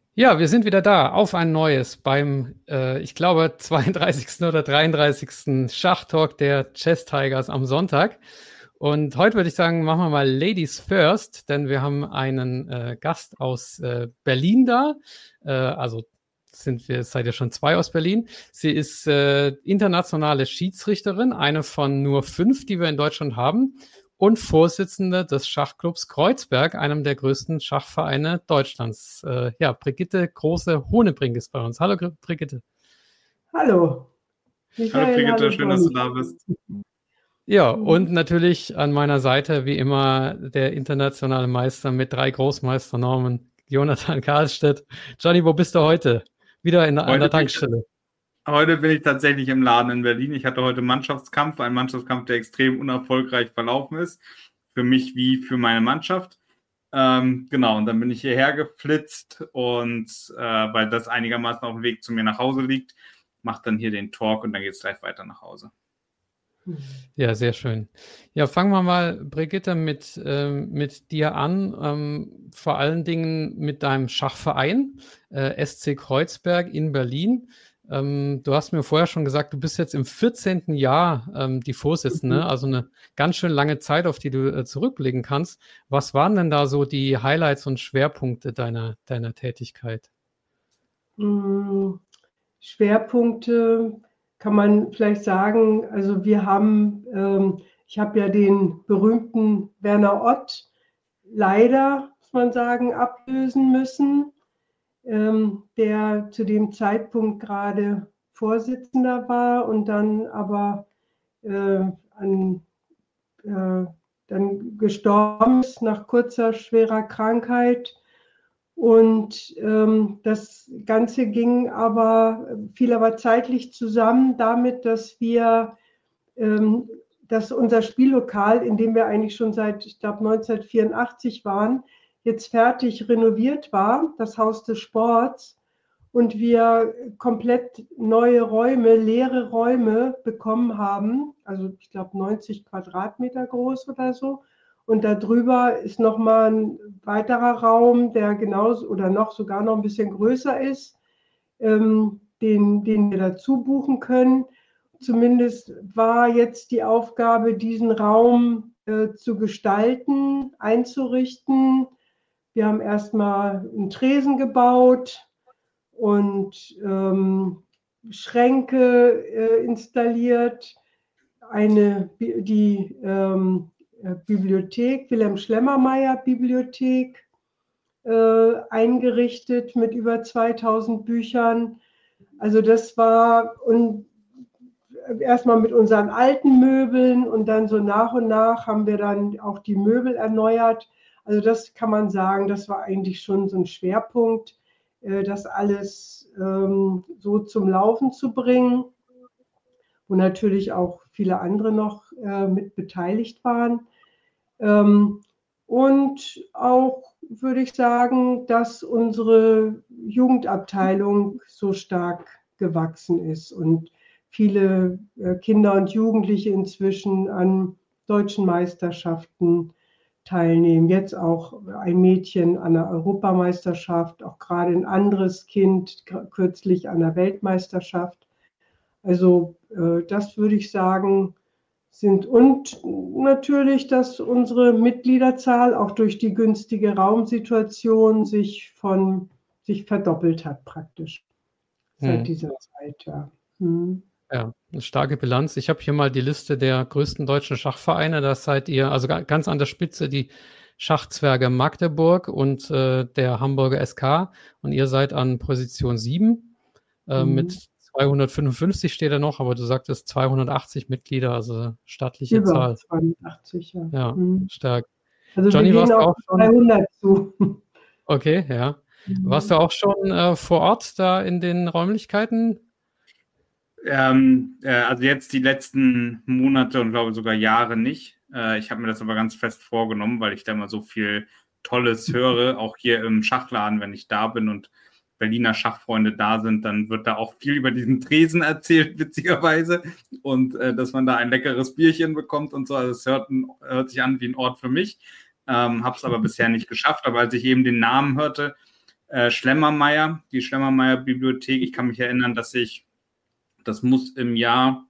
Ja, wir sind wieder da, auf ein neues beim, ich glaube, 32. oder 33. Schachtalk der Chess Tigers am Sonntag. Und heute würde ich sagen, machen wir mal Ladies first, denn wir haben einen Gast aus Berlin da. Also seid ihr schon zwei aus Berlin. Sie ist internationale Schiedsrichterin, eine von nur 5, die wir in Deutschland haben, und Vorsitzende des Schachclubs Kreuzberg, einem der größten Schachvereine Deutschlands. Ja, Brigitte Große-Honebrink ist bei uns. Hallo, Brigitte. Hallo, Hallo Michael, Brigitte, hallo schön, dass du Johnny. da bist. Ja, und natürlich an meiner Seite, wie immer, der internationale Meister mit 3 Großmeisternormen, Jonathan Karlstedt. Johnny, wo bist du heute? Wieder an der Tankstelle. Heute bin ich tatsächlich im Laden in Berlin. Ich hatte heute Mannschaftskampf, einen Mannschaftskampf, der extrem unerfolgreich verlaufen ist. Für mich wie für meine Mannschaft. Genau, und dann bin ich hierher geflitzt und weil das einigermaßen auf dem Weg zu mir nach Hause liegt, mache dann hier den Talk und dann geht es gleich weiter nach Hause. Ja, sehr schön. Ja, fangen wir mal, Brigitte, mit dir an. Vor allen Dingen mit deinem Schachverein, SC Kreuzberg in Berlin. Du hast mir vorher schon gesagt, du bist jetzt im 14. Jahr die Vorsitzende, also eine ganz schön lange Zeit, auf die du zurückblicken kannst. Was waren denn da so die Highlights und Schwerpunkte deiner Tätigkeit? Schwerpunkte kann man vielleicht sagen, also ich habe ja den berühmten Werner Ott leider, muss man sagen, ablösen müssen, der zu dem Zeitpunkt gerade Vorsitzender war und dann aber dann gestorben ist nach kurzer, schwerer Krankheit. Und das Ganze fiel aber zeitlich zusammen damit, dass unser Spiellokal, in dem wir eigentlich schon seit, ich glaube, 1984 waren, jetzt fertig renoviert war, das Haus des Sports, und wir komplett neue Räume, leere Räume bekommen haben, also ich glaube 90 Quadratmeter groß oder so. Und darüber ist nochmal ein weiterer Raum, der genauso oder sogar noch ein bisschen größer ist, den wir dazu buchen können. Zumindest war jetzt die Aufgabe, diesen Raum zu gestalten, einzurichten. Wir haben erstmal einen Tresen gebaut und Schränke installiert, die Bibliothek, Wilhelm Schlemmermeier Bibliothek, eingerichtet mit über 2000 Büchern. Also das war erstmal mit unseren alten Möbeln und dann so nach und nach haben wir dann auch die Möbel erneuert. Also das kann man sagen, das war eigentlich schon so ein Schwerpunkt, das alles so zum Laufen zu bringen, wo natürlich auch viele andere noch mit beteiligt waren. Und auch würde ich sagen, dass unsere Jugendabteilung so stark gewachsen ist und viele Kinder und Jugendliche inzwischen an deutschen Meisterschaften teilnehmen. Jetzt auch ein Mädchen an der Europameisterschaft, auch gerade ein anderes Kind kürzlich an der Weltmeisterschaft. Also das würde ich sagen, und natürlich, dass unsere Mitgliederzahl auch durch die günstige Raumsituation sich verdoppelt hat praktisch seit dieser Zeit. Ja. Ja, eine starke Bilanz. Ich habe hier mal die Liste der größten deutschen Schachvereine. Da seid ihr, also ganz an der Spitze, die Schachzwerge Magdeburg und der Hamburger SK. Und ihr seid an Position 7 mit 255 steht er noch, aber du sagtest 280 Mitglieder, also stattliche Über Zahl. 280, ja. Ja, stark. Also Johnny, wir gehen warst du auf 300 zu. Okay, ja. Warst du auch schon vor Ort da in den Räumlichkeiten? Also jetzt die letzten Monate und glaube sogar Jahre nicht. Ich habe mir das aber ganz fest vorgenommen, weil ich da mal so viel Tolles höre, auch hier im Schachladen, wenn ich da bin und Berliner Schachfreunde da sind, dann wird da auch viel über diesen Tresen erzählt, witzigerweise, und dass man da ein leckeres Bierchen bekommt und so. Also es hört sich an wie ein Ort für mich, habe es aber bisher nicht geschafft. Aber als ich eben den Namen hörte, Schlemmermeier, die Schlemmermeier-Bibliothek. Ich kann mich erinnern, das muss im Jahr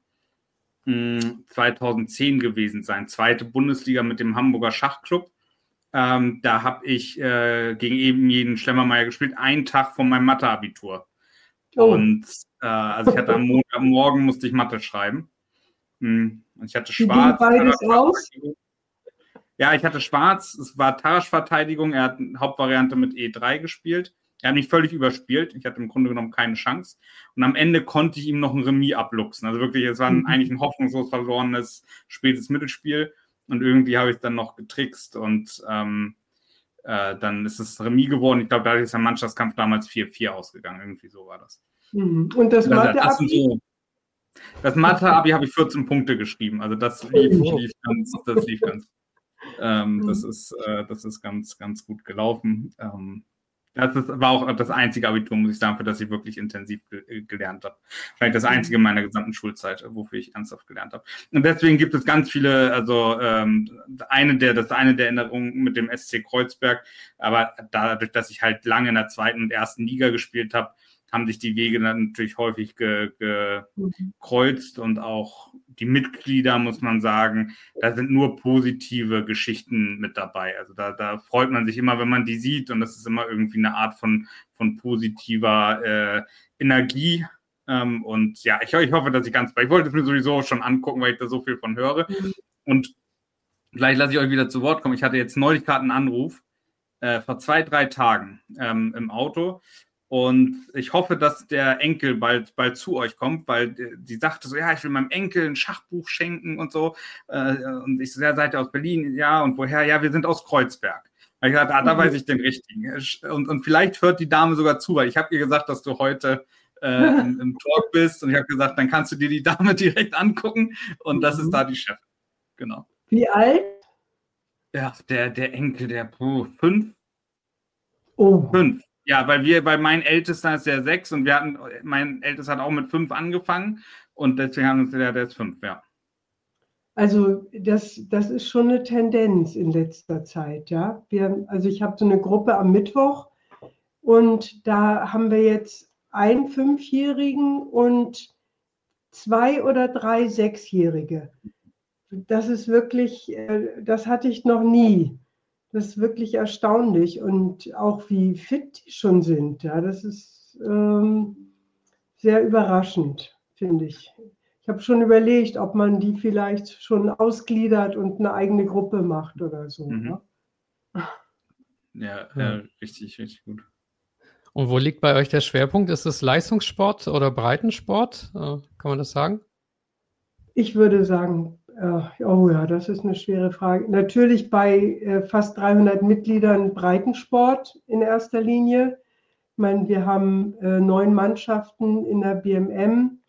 2010 gewesen sein, zweite Bundesliga mit dem Hamburger Schachclub. Da habe ich gegen eben jeden Schlemmermeier gespielt, einen Tag von meinem Mathe-Abitur. Oh. Und also ich hatte am Montagmorgen musste ich Mathe schreiben. Und ich hatte Schwarz. Wie ging beides aus? Ja, ich hatte Schwarz, es war Tarasch-Verteidigung, er hat eine Hauptvariante mit E3 gespielt. Er hat mich völlig überspielt, ich hatte im Grunde genommen keine Chance. Und am Ende konnte ich ihm noch ein Remis abluchsen. Also wirklich, es war eigentlich ein hoffnungslos verlorenes spätes Mittelspiel. Und irgendwie habe ich dann noch getrickst und dann ist es Remis geworden. Ich glaube, da ist der Mannschaftskampf damals 4-4 ausgegangen. Irgendwie so war das. Und das Mathe-Abi? Das Mathe-Abi habe ich 14 Punkte geschrieben. Also das lief ganz. Das ist ganz, ganz gut gelaufen. War auch das einzige Abitur, muss ich sagen, für das ich wirklich intensiv gelernt habe. Wahrscheinlich das einzige in meiner gesamten Schulzeit, wofür ich ernsthaft gelernt habe. Und deswegen gibt es ganz viele, also eine der Erinnerungen mit dem SC Kreuzberg, aber dadurch, dass ich halt lange in der zweiten und ersten Liga gespielt habe, haben sich die Wege dann natürlich häufig gekreuzt und auch die Mitglieder, muss man sagen, da sind nur positive Geschichten mit dabei. Also da freut man sich immer, wenn man die sieht und das ist immer irgendwie eine Art von positiver Energie. Und ja, ich hoffe, dass ich ich wollte es mir sowieso schon angucken, weil ich da so viel von höre. Und gleich lasse ich euch wieder zu Wort kommen. Ich hatte jetzt neulich gerade einen Anruf vor 2-3 Tagen im Auto. Und ich hoffe, dass der Enkel bald zu euch kommt, weil die sagte so, ja, ich will meinem Enkel ein Schachbuch schenken und so. Und ich so, ja, seid ihr aus Berlin? Ja, und woher? Ja, wir sind aus Kreuzberg. Und ich dachte, da weiß ich den richtigen. Und vielleicht hört die Dame sogar zu, weil ich habe ihr gesagt, dass du heute im Talk bist. Und ich habe gesagt, dann kannst du dir die Dame direkt angucken. Und das ist da die Chefin. Genau. Wie alt? Ja, der Enkel, der 5. Oh. 5. Ja, weil mein Ältester ist ja 6 und mein Ältester hat auch mit 5 angefangen und deswegen haben wir uns der ist 5, ja. Also das ist schon eine Tendenz in letzter Zeit, ja. Ich habe so eine Gruppe am Mittwoch und da haben wir jetzt einen 5-Jährigen und 2 oder 3 6-Jährige. Das ist wirklich, das hatte ich noch nie. Das ist wirklich erstaunlich und auch wie fit die schon sind. Ja, das ist sehr überraschend, finde ich. Ich habe schon überlegt, ob man die vielleicht schon ausgliedert und eine eigene Gruppe macht oder so. Mhm. Ja, richtig, richtig gut. Und wo liegt bei euch der Schwerpunkt? Ist es Leistungssport oder Breitensport? Kann man das sagen? Ich würde sagen, oh ja, das ist eine schwere Frage. Natürlich bei fast 300 Mitgliedern Breitensport in erster Linie. Ich meine, wir haben 9 Mannschaften in der BMM.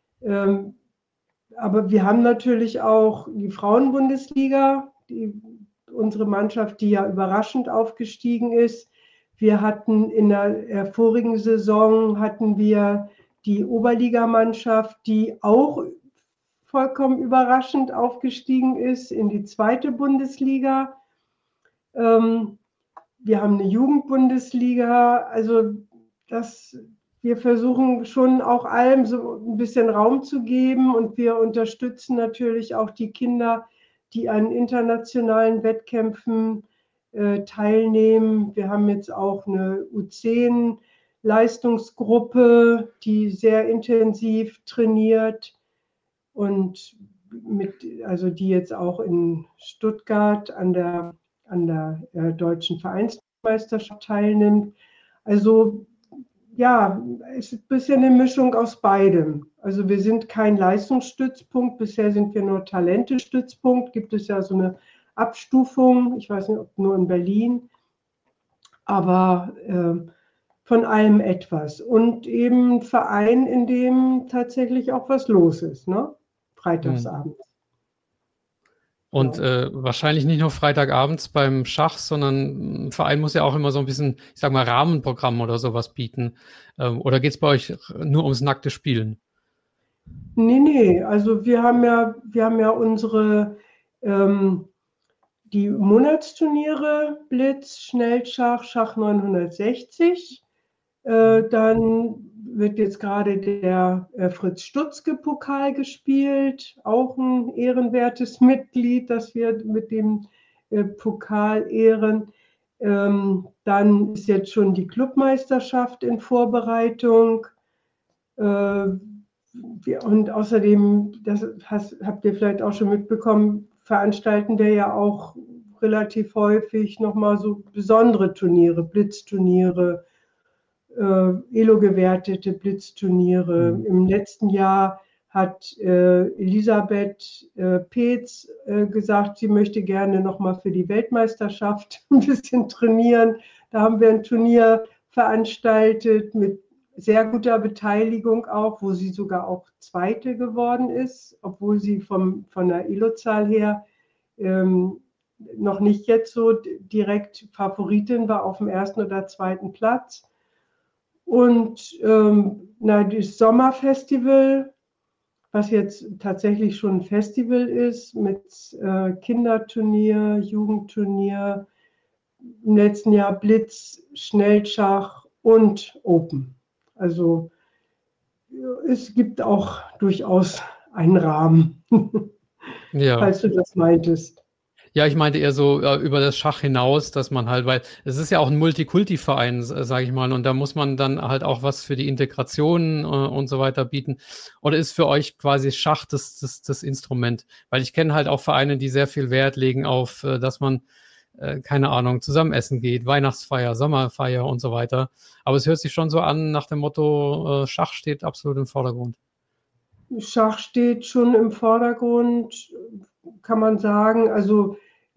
Aber wir haben natürlich auch die Frauenbundesliga, unsere Mannschaft, die ja überraschend aufgestiegen ist. Wir hatten in der vorigen Saison die Oberligamannschaft, die auch vollkommen überraschend aufgestiegen ist in die zweite Bundesliga. Wir haben eine Jugendbundesliga. Also wir versuchen schon auch allem so ein bisschen Raum zu geben und wir unterstützen natürlich auch die Kinder, die an internationalen Wettkämpfen teilnehmen. Wir haben jetzt auch eine U10-Leistungsgruppe, die sehr intensiv trainiert und die jetzt auch in Stuttgart an der deutschen Vereinsmeisterschaft teilnimmt. Also ja, es ist ein bisschen eine Mischung aus beidem. Also wir sind kein Leistungsstützpunkt, bisher sind wir nur Talentestützpunkt. Gibt es ja so eine Abstufung, ich weiß nicht, ob nur in Berlin, aber von allem etwas. Und eben ein Verein, in dem tatsächlich auch was los ist, ne? Freitagsabends. Und wahrscheinlich nicht nur Freitagabends beim Schach, sondern ein Verein muss ja auch immer so ein bisschen, ich sag mal, Rahmenprogramm oder sowas bieten. Oder geht es bei euch nur ums nackte Spielen? Nee, also wir haben ja unsere die Monatsturniere, Blitz, Schnellschach, Schach 960. Dann wird jetzt gerade der Fritz-Stutzke-Pokal gespielt, auch ein ehrenwertes Mitglied, das wir mit dem Pokal ehren. Dann ist jetzt schon die Clubmeisterschaft in Vorbereitung. Und außerdem, habt ihr vielleicht auch schon mitbekommen, veranstalten wir ja auch relativ häufig nochmal so besondere Turniere, Blitzturniere, Elo-gewertete Blitzturniere. Im letzten Jahr hat Elisabeth Peetz gesagt, sie möchte gerne nochmal für die Weltmeisterschaft ein bisschen trainieren. Da haben wir ein Turnier veranstaltet mit sehr guter Beteiligung auch, wo sie sogar auch Zweite geworden ist, obwohl sie von der Elo-Zahl her noch nicht jetzt so direkt Favoritin war auf dem ersten oder zweiten Platz. Und das Sommerfestival, was jetzt tatsächlich schon ein Festival ist, mit Kinderturnier, Jugendturnier, im letzten Jahr Blitz, Schnellschach und Open. Also es gibt auch durchaus einen Rahmen, falls du das meintest. Ja, ich meinte eher so über das Schach hinaus, dass man halt, weil es ist ja auch ein Multikulti-Verein, sage ich mal, und da muss man dann halt auch was für die Integration und so weiter bieten. Oder ist für euch quasi Schach das Instrument? Weil ich kenne halt auch Vereine, die sehr viel Wert legen auf, dass man, keine Ahnung, zusammen essen geht, Weihnachtsfeier, Sommerfeier und so weiter. Aber es hört sich schon so an nach dem Motto, Schach steht absolut im Vordergrund. Schach steht schon im Vordergrund, kann man sagen. Also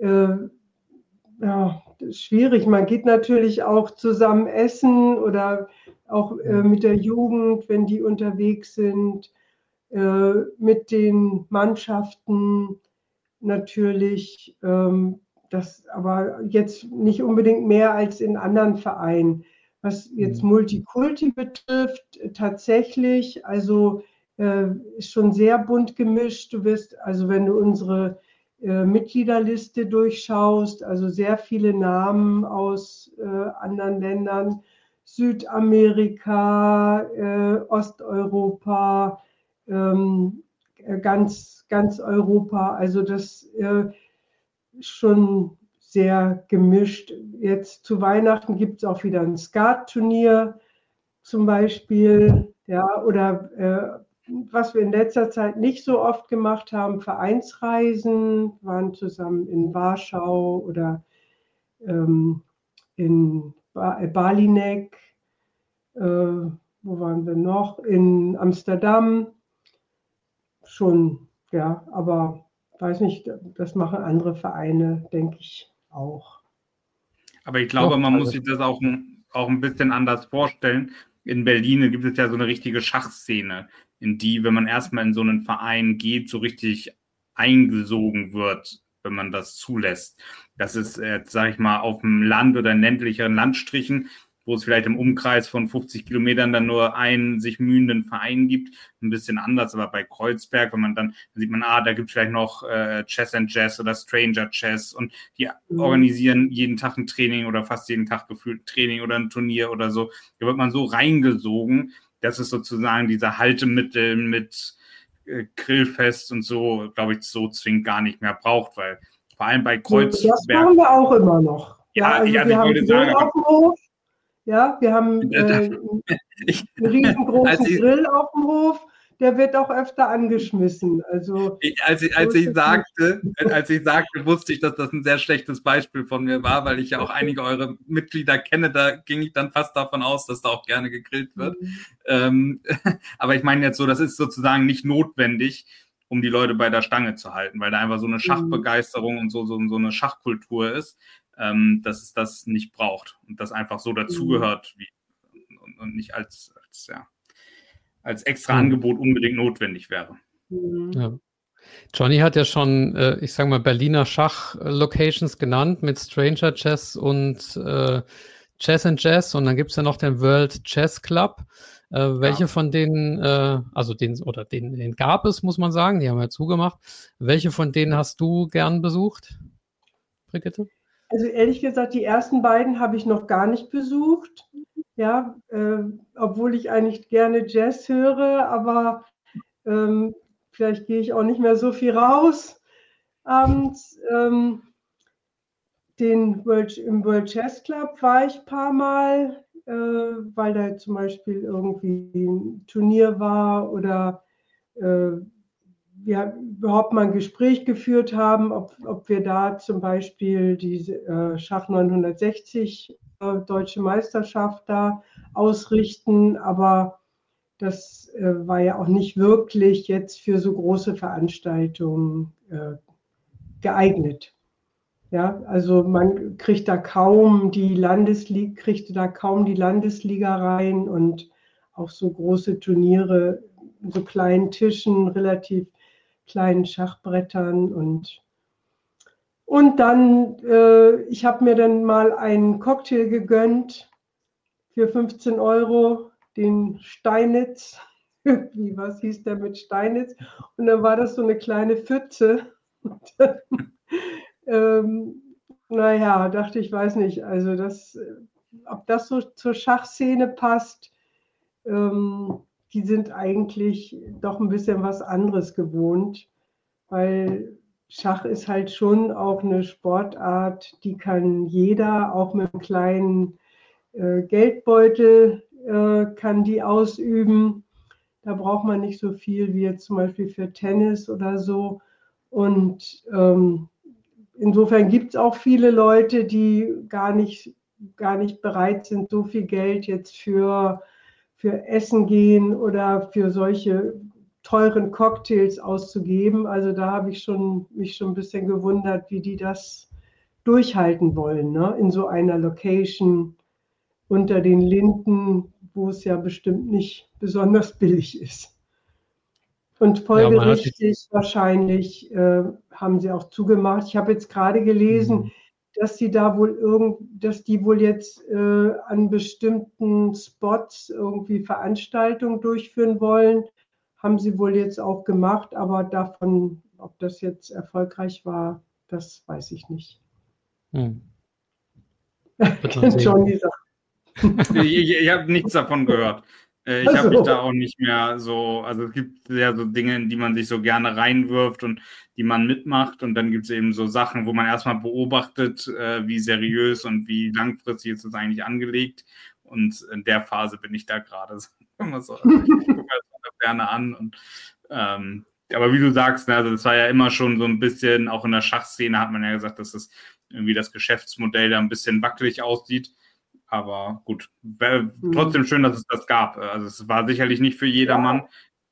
ja, das ist schwierig. Man geht natürlich auch zusammen essen oder auch mit der Jugend, wenn die unterwegs sind, mit den Mannschaften natürlich. Das aber jetzt nicht unbedingt mehr als in anderen Vereinen. Was jetzt Multikulti betrifft, tatsächlich, also ist schon sehr bunt gemischt. Du wirst, also wenn du unsere Mitgliederliste durchschaust, also sehr viele Namen aus anderen Ländern, Südamerika, Osteuropa, ganz Europa. Also das ist schon sehr gemischt. Jetzt zu Weihnachten gibt es auch wieder ein Skat-Turnier zum Beispiel, ja, oder was wir in letzter Zeit nicht so oft gemacht haben, Vereinsreisen, waren zusammen in Warschau oder in Balinek, wo waren wir noch? In Amsterdam schon, ja, aber weiß nicht, das machen andere Vereine, denke ich, auch. Aber ich glaube, man muss sich das auch ein bisschen anders vorstellen. In Berlin gibt es ja so eine richtige Schachszene, in die, wenn man erstmal in so einen Verein geht, so richtig eingesogen wird, wenn man das zulässt. Das ist, sage ich mal, auf dem Land oder in ländlicheren Landstrichen, wo es vielleicht im Umkreis von 50 Kilometern dann nur einen sich mühenden Verein gibt, ein bisschen anders, aber bei Kreuzberg, wenn man dann sieht man, da gibt es vielleicht noch Chess and Jazz oder Stranger Chess und die organisieren jeden Tag ein Training oder fast jeden Tag gefühlt Training oder ein Turnier oder so. Da wird man so reingesogen, dass es sozusagen diese Haltemittel mit Grillfest und so, glaube ich, so zwingend gar nicht mehr braucht, weil vor allem bei Kreuzberg... Das machen wir auch immer noch. Ja, also wir haben Grill auf dem Hof. Ja, wir haben einen riesengroßen Grill auf dem Hof, der wird auch öfter angeschmissen. Also, als ich sagte, wusste ich, dass das ein sehr schlechtes Beispiel von mir war, weil ich ja auch einige eurer Mitglieder kenne, da ging ich dann fast davon aus, dass da auch gerne gegrillt wird. Aber ich meine jetzt so, das ist sozusagen nicht notwendig, um die Leute bei der Stange zu halten, weil da einfach so eine Schachbegeisterung und so eine Schachkultur ist, dass es das nicht braucht und das einfach so dazugehört und nicht als extra Angebot unbedingt notwendig wäre. Ja. Johnny hat ja schon, ich sage mal, Berliner Schach-Locations genannt mit Stranger Chess und Chess and Jazz und dann gibt es ja noch den World Chess Club. Welche von denen, den gab es, muss man sagen, die haben ja zugemacht. Welche von denen hast du gern besucht? Brigitte? Also ehrlich gesagt, die ersten beiden habe ich noch gar nicht besucht. Ja, obwohl ich eigentlich gerne Jazz höre, aber vielleicht gehe ich auch nicht mehr so viel raus abends. Im World Jazz Club war ich ein paar Mal, weil da zum Beispiel irgendwie ein Turnier war oder wir überhaupt mal ein Gespräch geführt haben, ob wir da zum Beispiel diese Schach 960 Deutsche Meisterschaft da ausrichten. Aber das war ja auch nicht wirklich jetzt für so große Veranstaltungen geeignet. Ja, also man kriegt da kaum die Landesliga rein und auch so große Turniere, so kleinen Tischen, relativ kleinen Schachbrettern und dann, ich habe mir dann mal einen Cocktail gegönnt für 15 Euro, den Steinitz. Was hieß der mit Steinitz? Und dann war das so eine kleine Pfütze. Naja, dachte ich, weiß nicht, also ob das so zur Schachszene passt, die sind eigentlich doch ein bisschen was anderes gewohnt, weil Schach ist halt schon auch eine Sportart, die kann jeder, auch mit einem kleinen Geldbeutel kann die ausüben. Da braucht man nicht so viel wie jetzt zum Beispiel für Tennis oder so. Und insofern gibt es auch viele Leute, die gar nicht bereit sind, so viel Geld jetzt für Essen gehen oder für solche teuren Cocktails auszugeben. Also da habe ich mich schon ein bisschen gewundert, wie die das durchhalten wollen, ne? In so einer Location unter den Linden, wo es ja bestimmt nicht besonders billig ist. Und folgerichtig wahrscheinlich haben sie auch zugemacht. Ich habe jetzt gerade gelesen, dass die wohl jetzt an bestimmten Spots irgendwie Veranstaltungen durchführen wollen. Haben sie wohl jetzt auch gemacht, aber davon, ob das jetzt erfolgreich war, das weiß ich nicht. Johnny sagt. Ich habe nichts davon gehört. Ich habe mich da auch nicht mehr so, also es gibt ja so Dinge, in die man sich so gerne reinwirft und die man mitmacht, und dann gibt es eben so Sachen, wo man erstmal beobachtet, wie seriös und wie langfristig ist das eigentlich angelegt, und in der Phase bin ich da gerade. Also ich gucke mir das gerne an, und aber wie du sagst, ne, also das war ja immer schon so ein bisschen, auch in der Schachszene hat man ja gesagt, dass das irgendwie das Geschäftsmodell da ein bisschen wackelig aussieht. Aber gut, trotzdem schön, dass es das gab. Also es war sicherlich nicht für jedermann,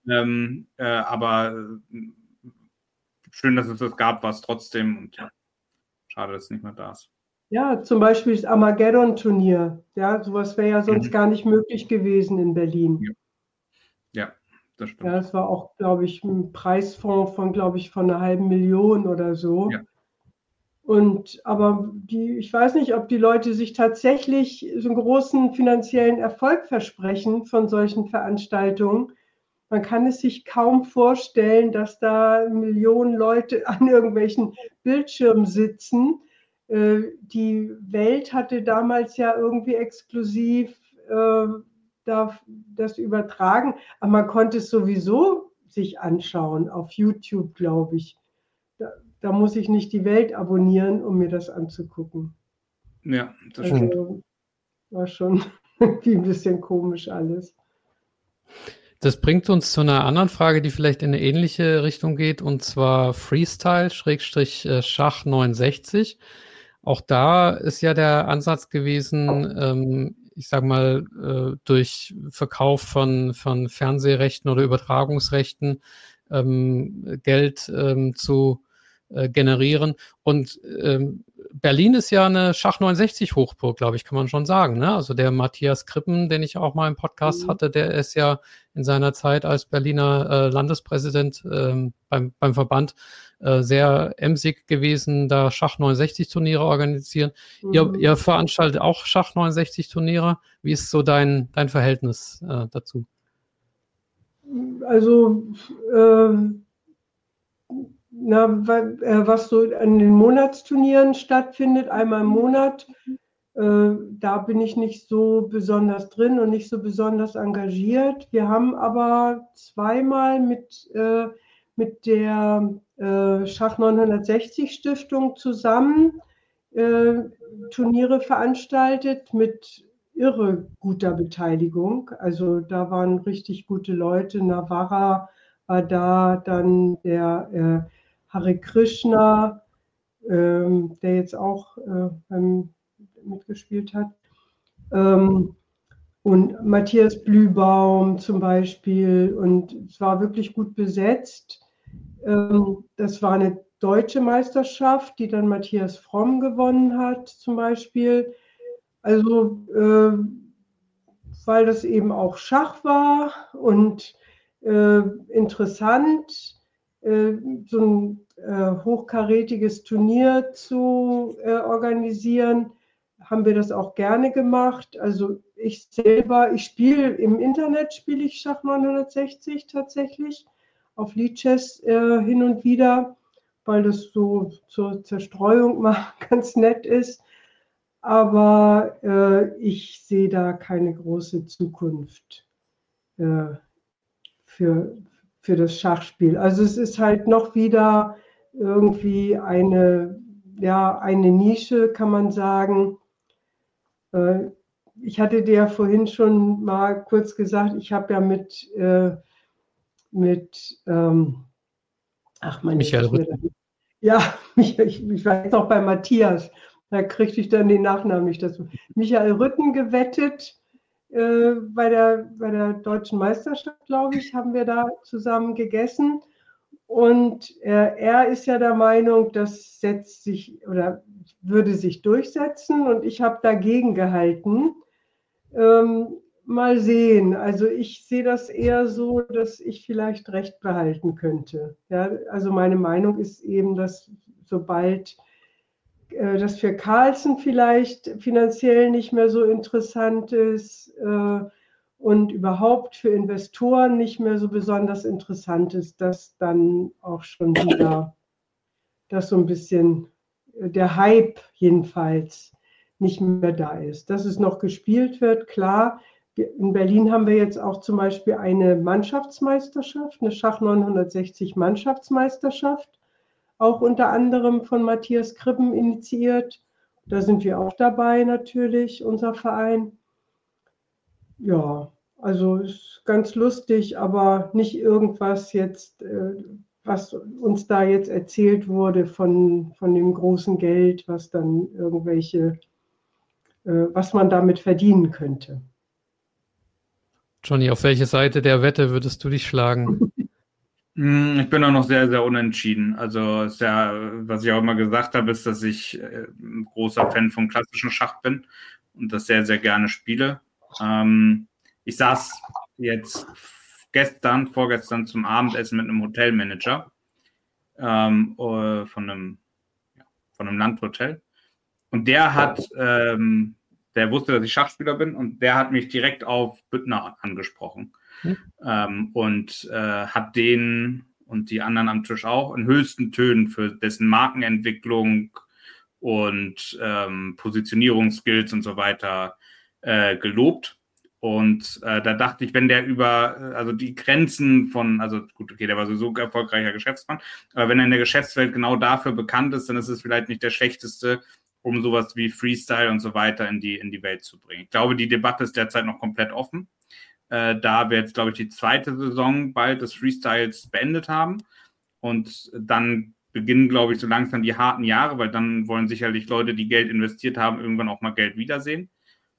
aber schön, dass es das gab, war es trotzdem. Und ja, schade, dass es nicht mehr da ist. Ja, zum Beispiel das Armageddon-Turnier. Ja, sowas wäre ja sonst gar nicht möglich gewesen in Berlin. Ja, das stimmt. Ja, das war auch, glaube ich, ein Preisfonds von 500.000 oder so. Ja. Aber ich weiß nicht, ob die Leute sich tatsächlich so einen großen finanziellen Erfolg versprechen von solchen Veranstaltungen. Man kann es sich kaum vorstellen, dass da Millionen Leute an irgendwelchen Bildschirmen sitzen. Die Welt hatte damals ja irgendwie exklusiv das übertragen, aber man konnte es sowieso sich anschauen auf YouTube, glaube ich. Da muss ich nicht die Welt abonnieren, um mir das anzugucken. Ja, das stimmt. War schon irgendwie ein bisschen komisch alles. Das bringt uns zu einer anderen Frage, die vielleicht in eine ähnliche Richtung geht, und zwar Freestyle-Schach 69. Auch da ist ja der Ansatz gewesen, ich sag mal, durch Verkauf von Fernsehrechten oder Übertragungsrechten Geld zu generieren. Und Berlin ist ja eine Schach 69 Hochburg, glaube ich, kann man schon sagen. Ne? Also der Matthias Krippen, den ich auch mal im Podcast hatte, der ist ja in seiner Zeit als Berliner Landespräsident beim Verband sehr emsig gewesen, da Schach 69 Turniere organisieren. Ihr veranstaltet auch Schach 69 Turniere. Wie ist so dein Verhältnis dazu? Also was so an den Monatsturnieren stattfindet, einmal im Monat. Da bin ich nicht so besonders drin und nicht so besonders engagiert. Wir haben aber zweimal mit der Schach 960 Stiftung zusammen Turniere veranstaltet mit irre guter Beteiligung. Also da waren richtig gute Leute. Navarra war da, dann der Hare Krishna, der jetzt auch mitgespielt hat. Und Matthias Blühbaum zum Beispiel. Und es war wirklich gut besetzt. Das war eine deutsche Meisterschaft, die dann Matthias Fromm gewonnen hat zum Beispiel. Also, weil das eben auch Schach war und interessant, so ein hochkarätiges Turnier zu organisieren, haben wir das auch gerne gemacht. Also ich spiele im Internet, spiele ich Schach 960 tatsächlich, auf Lichess hin und wieder, weil das so zur Zerstreuung mal ganz nett ist. Aber ich sehe da keine große Zukunft für das Schachspiel. Also es ist halt noch wieder irgendwie eine Nische, kann man sagen. Ich hatte dir ja vorhin schon mal kurz gesagt, ich habe ja Michael Rütten. Ja, ich war jetzt noch bei Matthias, da kriegte ich dann den Nachnamen nicht dazu. Michael Rütten gewettet bei der Deutschen Meisterschaft, glaube ich, haben wir da zusammen gegessen. Und er ist ja der Meinung, das setzt sich oder würde sich durchsetzen. Und ich habe dagegen gehalten. Mal sehen. Also ich sehe das eher so, dass ich vielleicht Recht behalten könnte. Ja, also meine Meinung ist eben, dass sobald das für Carlsen vielleicht finanziell nicht mehr so interessant ist und überhaupt für Investoren nicht mehr so besonders interessant ist, dass dann auch schon wieder das so ein bisschen der Hype jedenfalls nicht mehr da ist. Dass es noch gespielt wird, klar. In Berlin haben wir jetzt auch zum Beispiel eine Mannschaftsmeisterschaft, eine Schach 960 Mannschaftsmeisterschaft, auch unter anderem von Matthias Kribben initiiert. Da sind wir auch dabei natürlich, unser Verein. Ja, also ist ganz lustig, aber nicht irgendwas jetzt, was uns da jetzt erzählt wurde von dem großen Geld, was dann was man damit verdienen könnte. Johnny, auf welche Seite der Wette würdest du dich schlagen? Ich bin auch noch sehr, sehr unentschieden. Also, ist ja, was ich auch immer gesagt habe, ist, dass ich ein großer Fan vom klassischen Schach bin und das sehr, sehr gerne spiele. Ich saß jetzt vorgestern zum Abendessen mit einem Hotelmanager von einem Landhotel. Und der wusste, dass ich Schachspieler bin und der hat mich direkt auf Büttner angesprochen. Und hat den und die anderen am Tisch auch in höchsten Tönen für dessen Markenentwicklung und Positionierungsskills und so weiter gelobt. Und da dachte ich, wenn der also die Grenzen von, also gut, okay, der war sowieso ein erfolgreicher Geschäftsmann, aber wenn er in der Geschäftswelt genau dafür bekannt ist, dann ist es vielleicht nicht der schlechteste, um sowas wie Freestyle und so weiter in die Welt zu bringen. Ich glaube, die Debatte ist derzeit noch komplett offen. Da wir jetzt, glaube ich, die zweite Saison bald des Freestyles beendet haben. Und dann beginnen, glaube ich, so langsam die harten Jahre, weil dann wollen sicherlich Leute, die Geld investiert haben, irgendwann auch mal Geld wiedersehen.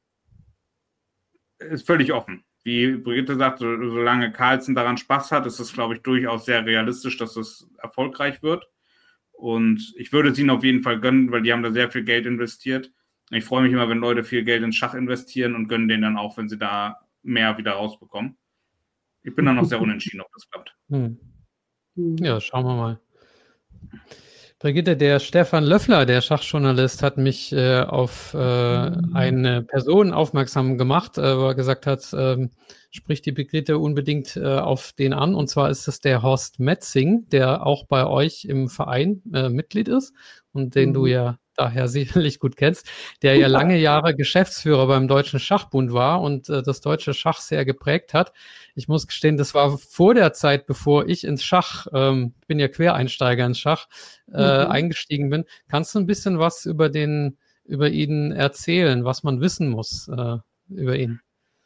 Ist völlig offen. Wie Brigitte sagt, solange Carlsen daran Spaß hat, ist es, glaube ich, durchaus sehr realistisch, dass es erfolgreich wird. Und ich würde es ihnen auf jeden Fall gönnen, weil die haben da sehr viel Geld investiert. Ich freue mich immer, wenn Leute viel Geld in Schach investieren und gönnen denen dann auch, wenn sie da mehr wieder rausbekommen. Ich bin da noch sehr unentschieden, ob das klappt. Ja, schauen wir mal. Brigitte, der Stefan Löffler, der Schachjournalist, hat mich auf eine Person aufmerksam gemacht, wo er gesagt hat, sprich die Brigitte unbedingt auf den an. Und zwar ist es der Horst Metzing, der auch bei euch im Verein Mitglied ist und den du ja daher sicherlich gut kennst, der ja lange Jahre Geschäftsführer beim Deutschen Schachbund war und das deutsche Schach sehr geprägt hat. Ich muss gestehen, das war vor der Zeit, bevor ich ins Schach, bin ja Quereinsteiger ins Schach, eingestiegen bin. Kannst du ein bisschen was über ihn erzählen, was man wissen muss über ihn?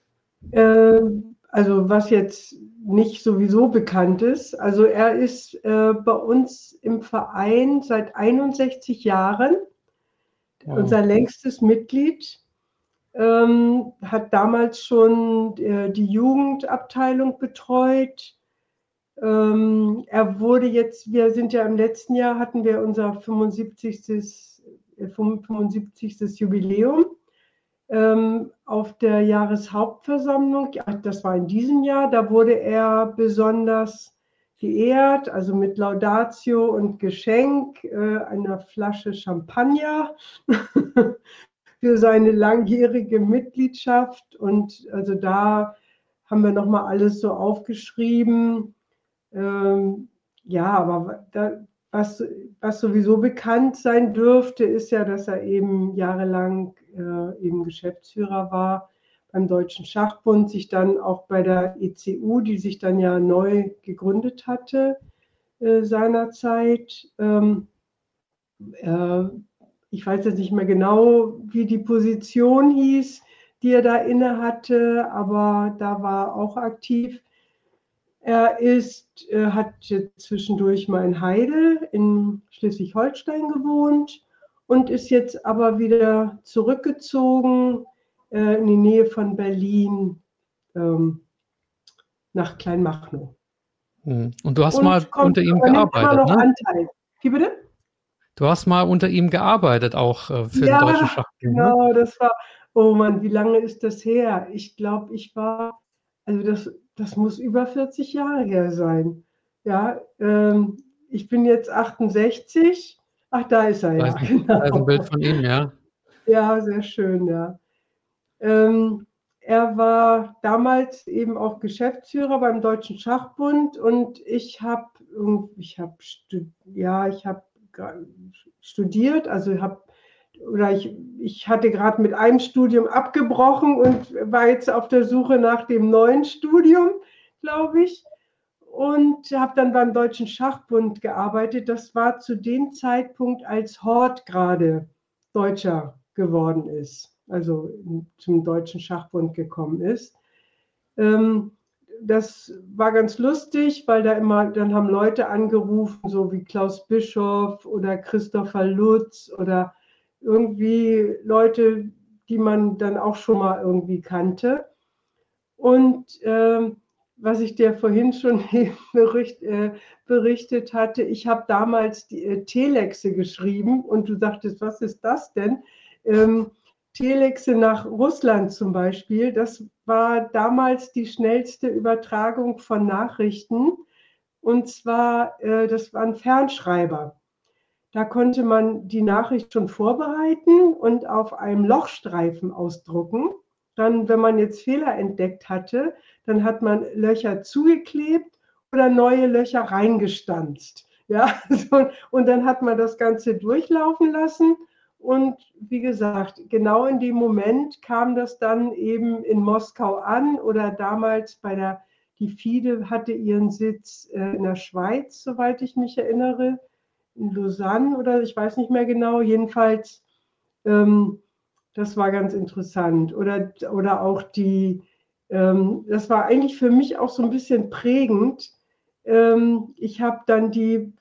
Also was jetzt nicht sowieso bekannt ist. Also er ist bei uns im Verein seit 61 Jahren. Wow. Unser längstes Mitglied, hat damals schon die Jugendabteilung betreut. Er wurde jetzt, wir sind ja im letzten Jahr, hatten wir unser 75. Jubiläum auf der Jahreshauptversammlung. Das war in diesem Jahr, da wurde er besonders geehrt, also mit Laudatio und Geschenk einer Flasche Champagner für seine langjährige Mitgliedschaft. Und also da haben wir nochmal alles so aufgeschrieben. Ja, aber was sowieso bekannt sein dürfte, ist ja, dass er eben jahrelang eben Geschäftsführer war beim Deutschen Schachbund, sich dann auch bei der ECU, die sich dann ja neu gegründet hatte seinerzeit. Ich weiß jetzt nicht mehr genau, wie die Position hieß, die er da inne hatte, aber da war auch aktiv. Er hat zwischendurch mal in Heide in Schleswig-Holstein gewohnt und ist jetzt aber wieder zurückgezogen in die Nähe von Berlin nach Kleinmachnow. Und du hast mal unter ihm gearbeitet, ne? Anteil. Wie bitte? Du hast mal unter ihm gearbeitet, auch für den Deutschen Schachbund. Genau, ne? Das war, oh Mann, wie lange ist das her? Ich glaube, also das muss über 40 Jahre her sein. Ja, ich bin jetzt 68. Ach, da ist er, ja. Genau. Da ist ein Bild von ihm, ja. Ja, sehr schön, ja. Er war damals eben auch Geschäftsführer beim Deutschen Schachbund und ich habe studiert, also ich hatte gerade mit einem Studium abgebrochen und war jetzt auf der Suche nach dem neuen Studium, glaube ich, und habe dann beim Deutschen Schachbund gearbeitet. Das war zu dem Zeitpunkt, als Hort gerade Deutscher geworden ist, also zum Deutschen Schachbund gekommen ist. Das war ganz lustig, weil dann haben Leute angerufen, so wie Klaus Bischoff oder Christopher Lutz oder irgendwie Leute, die man dann auch schon mal irgendwie kannte. Und was ich dir vorhin schon berichtet hatte, ich habe damals die Telexe geschrieben und du sagtest, was ist das denn? Telexe nach Russland zum Beispiel, das war damals die schnellste Übertragung von Nachrichten. Und zwar, das waren Fernschreiber. Da konnte man die Nachricht schon vorbereiten und auf einem Lochstreifen ausdrucken. Dann, wenn man jetzt Fehler entdeckt hatte, dann hat man Löcher zugeklebt oder neue Löcher reingestanzt. Ja, und dann hat man das Ganze durchlaufen lassen. Und wie gesagt, genau in dem Moment kam das dann eben in Moskau an oder damals die FIDE hatte ihren Sitz in der Schweiz, soweit ich mich erinnere, in Lausanne oder ich weiß nicht mehr genau. Jedenfalls, das war ganz interessant. Oder auch das war eigentlich für mich auch so ein bisschen prägend. Ich habe dann die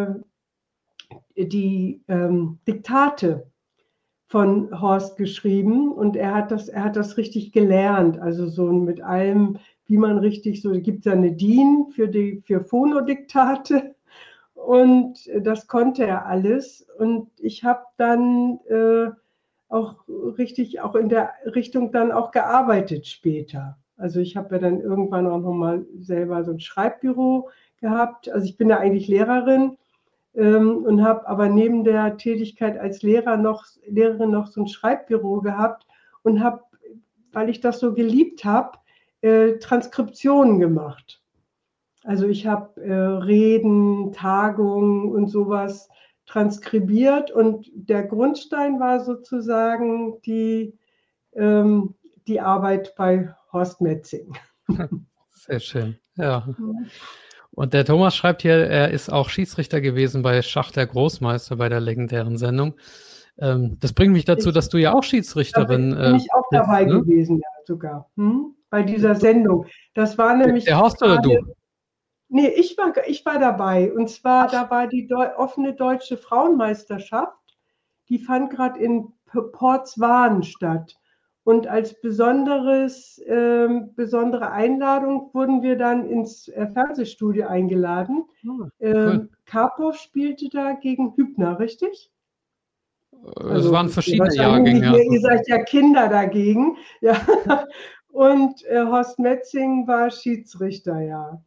Diktate von Horst geschrieben und er hat das richtig gelernt, also so mit allem, wie man richtig, so gibt es ja eine DIN für Phonodiktate und das konnte er alles und ich habe dann auch in der Richtung dann auch gearbeitet später. Also ich habe ja dann irgendwann auch nochmal selber so ein Schreibbüro gehabt, also ich bin ja eigentlich Lehrerin, und habe aber neben der Tätigkeit als Lehrerin noch so ein Schreibbüro gehabt und habe, weil ich das so geliebt habe, Transkriptionen gemacht. Also ich habe Reden, Tagungen und sowas transkribiert und der Grundstein war sozusagen die Arbeit bei Horst Metzing. Sehr schön, ja. Und der Thomas schreibt hier, er ist auch Schiedsrichter gewesen bei Schach der Großmeister bei der legendären Sendung. Das bringt mich dazu, dass du ja auch Schiedsrichterin bin ich auch dabei bist, ne? gewesen, ja, sogar. Bei dieser Sendung. Das war nämlich. Der Horst oder du? Nee, ich war dabei. Und zwar, da war die offene deutsche Frauenmeisterschaft. Die fand gerade in Portswan statt. Und als besondere Einladung wurden wir dann ins Fernsehstudio eingeladen. Cool. Karpov spielte da gegen Hübner, richtig? Es waren verschiedene Jahrgänge. Ihr seid ja Kinder dagegen. Ja. Und Horst Metzing war Schiedsrichter, ja.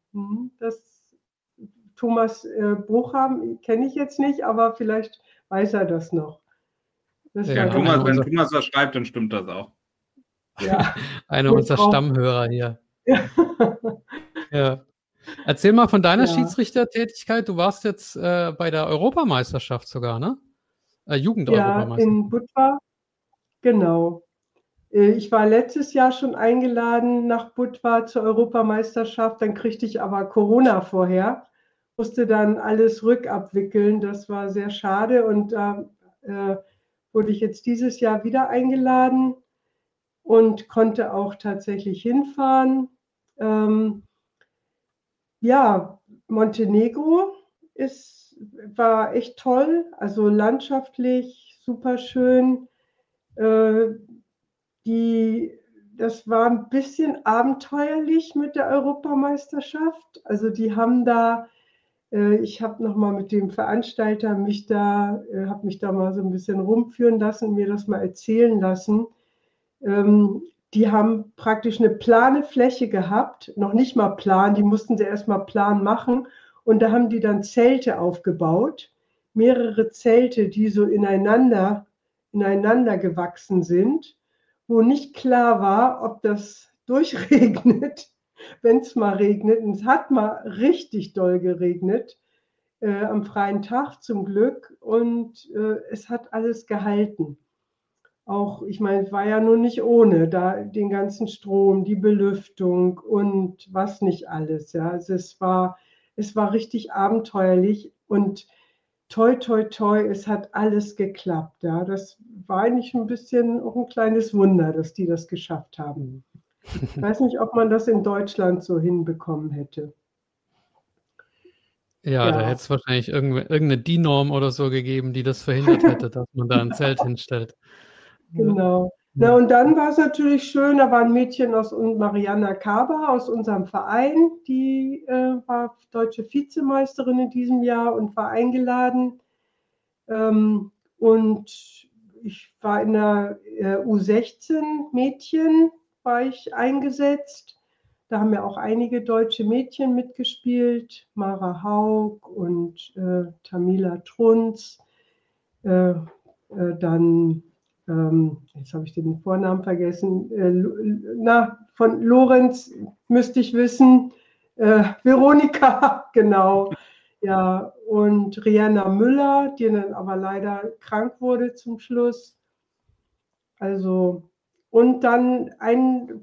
Thomas Bruchham kenne ich jetzt nicht, aber vielleicht weiß er das noch. Wenn Thomas was schreibt, dann stimmt das auch. Ja. Einer unserer Stammhörer hier. Ja. Erzähl mal von deiner Schiedsrichtertätigkeit. Du warst jetzt bei der Europameisterschaft sogar, ne? Jugend-Europameisterschaft. Ja, in Budva, genau. Ich war letztes Jahr schon eingeladen nach Budva zur Europameisterschaft, dann kriegte ich aber Corona vorher, musste dann alles rückabwickeln, das war sehr schade und da wurde ich jetzt dieses Jahr wieder eingeladen und konnte auch tatsächlich hinfahren. Montenegro war echt toll, also landschaftlich super schön. Das war ein bisschen abenteuerlich mit der Europameisterschaft. Also die haben da, ich habe nochmal mit dem Veranstalter habe mich da mal so ein bisschen rumführen lassen, mir das mal erzählen lassen. Die haben praktisch eine plane Fläche gehabt, noch nicht mal plan, die mussten sie erstmal plan machen. Und da haben die dann Zelte aufgebaut, mehrere Zelte, die so ineinander gewachsen sind, wo nicht klar war, ob das durchregnet, wenn es mal regnet. Und es hat mal richtig doll geregnet, am freien Tag zum Glück. Und es hat alles gehalten. Auch, ich meine, es war ja nur nicht ohne, da den ganzen Strom, die Belüftung und was nicht alles. Ja. Also es war richtig abenteuerlich und toi, toi, toi, es hat alles geklappt. Ja. Das war eigentlich ein bisschen auch ein kleines Wunder, dass die das geschafft haben. Ich weiß nicht, ob man das in Deutschland so hinbekommen hätte. Ja, da hätte es wahrscheinlich irgendeine DIN-Norm oder so gegeben, die das verhindert hätte, dass man da ein Zelt hinstellt. Genau. Na, und dann war es natürlich schön, da war ein Mädchen Mariana Kaba aus unserem Verein, die war deutsche Vizemeisterin in diesem Jahr und war eingeladen. Und ich war in der U16 Mädchen, war ich eingesetzt. Da haben ja auch einige deutsche Mädchen mitgespielt, Mara Haug und Tamila Trunz, dann jetzt habe ich den Vornamen vergessen, von Lorenz müsste ich wissen, Veronika, genau, ja, und Rihanna Müller, die dann aber leider krank wurde zum Schluss. Also, und dann ein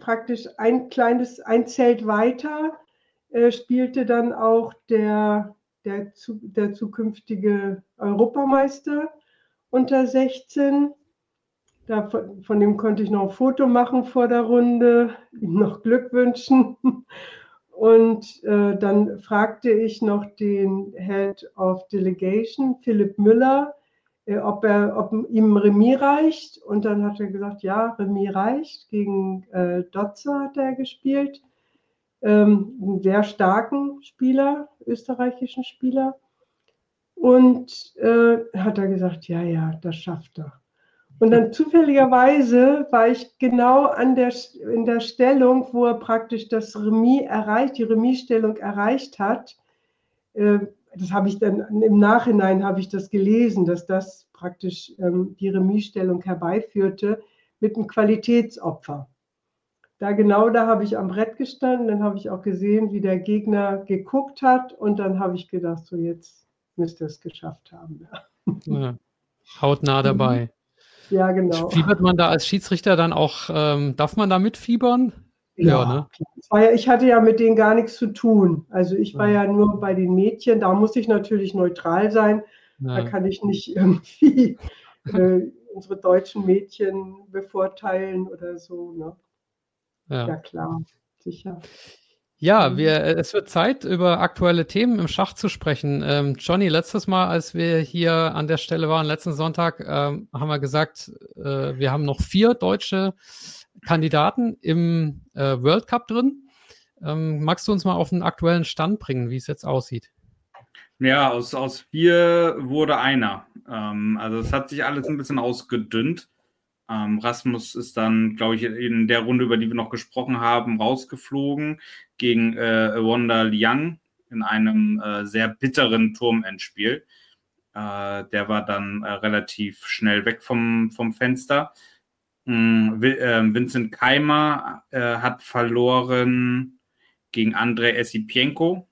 Zelt weiter spielte dann auch der zukünftige Europameister unter 16. Von dem konnte ich noch ein Foto machen vor der Runde, ihm noch Glück wünschen. Und dann fragte ich noch den Head of Delegation, Philipp Müller, ob ihm Remis reicht. Und dann hat er gesagt, ja, Remis reicht. Gegen Dotzer hat er gespielt. Einen sehr starken Spieler, österreichischen Spieler. Und hat er gesagt, ja, das schafft er. Und dann zufälligerweise war ich genau in der Stellung, wo er praktisch die Remisstellung erreicht hat. das habe ich dann im Nachhinein habe ich das gelesen, dass das praktisch die Remisstellung herbeiführte mit einem Qualitätsopfer. Da habe ich am Brett gestanden, dann habe ich auch gesehen, wie der Gegner geguckt hat und dann habe ich gedacht, so jetzt müsste es geschafft haben. Ja, hautnah dabei. Ja, genau. Fiebert man da als Schiedsrichter dann auch, darf man da mitfiebern? Ja, ne? ich hatte ja mit denen gar nichts zu tun. Also ich war ja nur bei den Mädchen, da muss ich natürlich neutral sein. Da kann ich nicht irgendwie unsere deutschen Mädchen bevorteilen oder so. Ne? Ja, klar, sicher. Ja, es wird Zeit, über aktuelle Themen im Schach zu sprechen. Johnny, letztes Mal, als wir hier an der Stelle waren, letzten Sonntag, haben wir gesagt, wir haben noch 4 deutsche Kandidaten im World Cup drin. Magst du uns mal auf den aktuellen Stand bringen, wie es jetzt aussieht? Ja, aus 4 wurde einer. Also es hat sich alles ein bisschen ausgedünnt. Rasmus ist dann, glaube ich, in der Runde, über die wir noch gesprochen haben, rausgeflogen gegen Wanda Liang in einem sehr bitteren Turmendspiel. Der war dann relativ schnell weg vom Fenster. Vincent Keimer hat verloren gegen Andrei Esipienko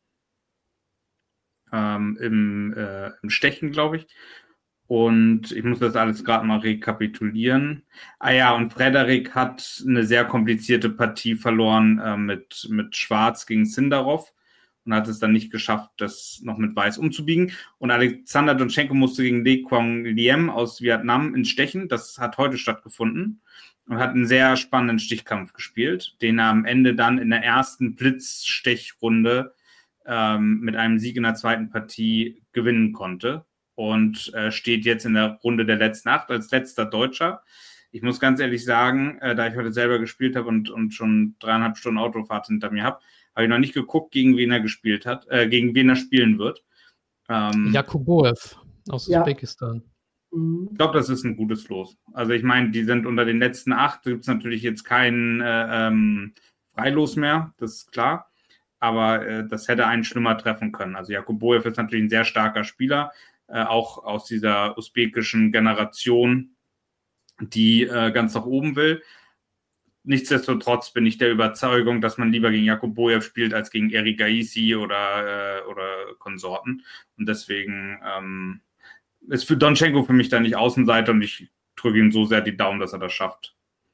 im Stechen, glaube ich. Und ich muss das alles gerade mal rekapitulieren. Und Frederik hat eine sehr komplizierte Partie verloren mit Schwarz gegen Sindarov und hat es dann nicht geschafft, das noch mit Weiß umzubiegen. Und Alexander Donchenko musste gegen Le Quang Liem aus Vietnam ins Stechen. Das hat heute stattgefunden und hat einen sehr spannenden Stichkampf gespielt, den er am Ende dann in der ersten Blitzstechrunde mit einem Sieg in der zweiten Partie gewinnen konnte. Und steht jetzt in der Runde der letzten 8 als letzter Deutscher. Ich muss ganz ehrlich sagen, da ich heute selber gespielt habe und schon 3,5 Stunden Autofahrt hinter mir habe ich noch nicht geguckt, gegen wen er gespielt hat, gegen wen er spielen wird. Jakuboev aus Usbekistan. Ich glaube, das ist ein gutes Los. Also ich meine, die sind unter den letzten 8, da gibt es natürlich jetzt kein Freilos mehr, das ist klar. Aber das hätte einen schlimmer treffen können. Also Jakuboev ist natürlich ein sehr starker Spieler, auch aus dieser usbekischen Generation, die ganz nach oben will. Nichtsdestotrotz bin ich der Überzeugung, dass man lieber gegen Jakuboev spielt als gegen Eric Gaisi oder Konsorten. Und deswegen ist für Donchenko für mich da nicht Außenseiter und ich drücke ihm so sehr die Daumen, dass er das schafft.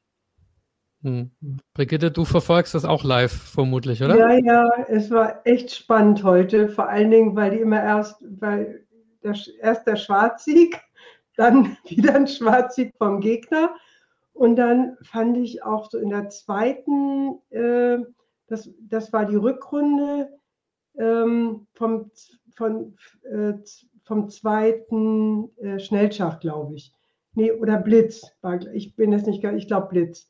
Brigitte, du verfolgst das auch live vermutlich, oder? Ja, es war echt spannend heute, vor allen Dingen, weil erst der Schwarzsieg, dann wieder ein Schwarzsieg vom Gegner und dann fand ich auch so in der zweiten, das war die Rückrunde vom zweiten Schnellschach, glaube ich. Nee, oder Blitz, ich bin jetzt nicht ganz, ich glaube Blitz.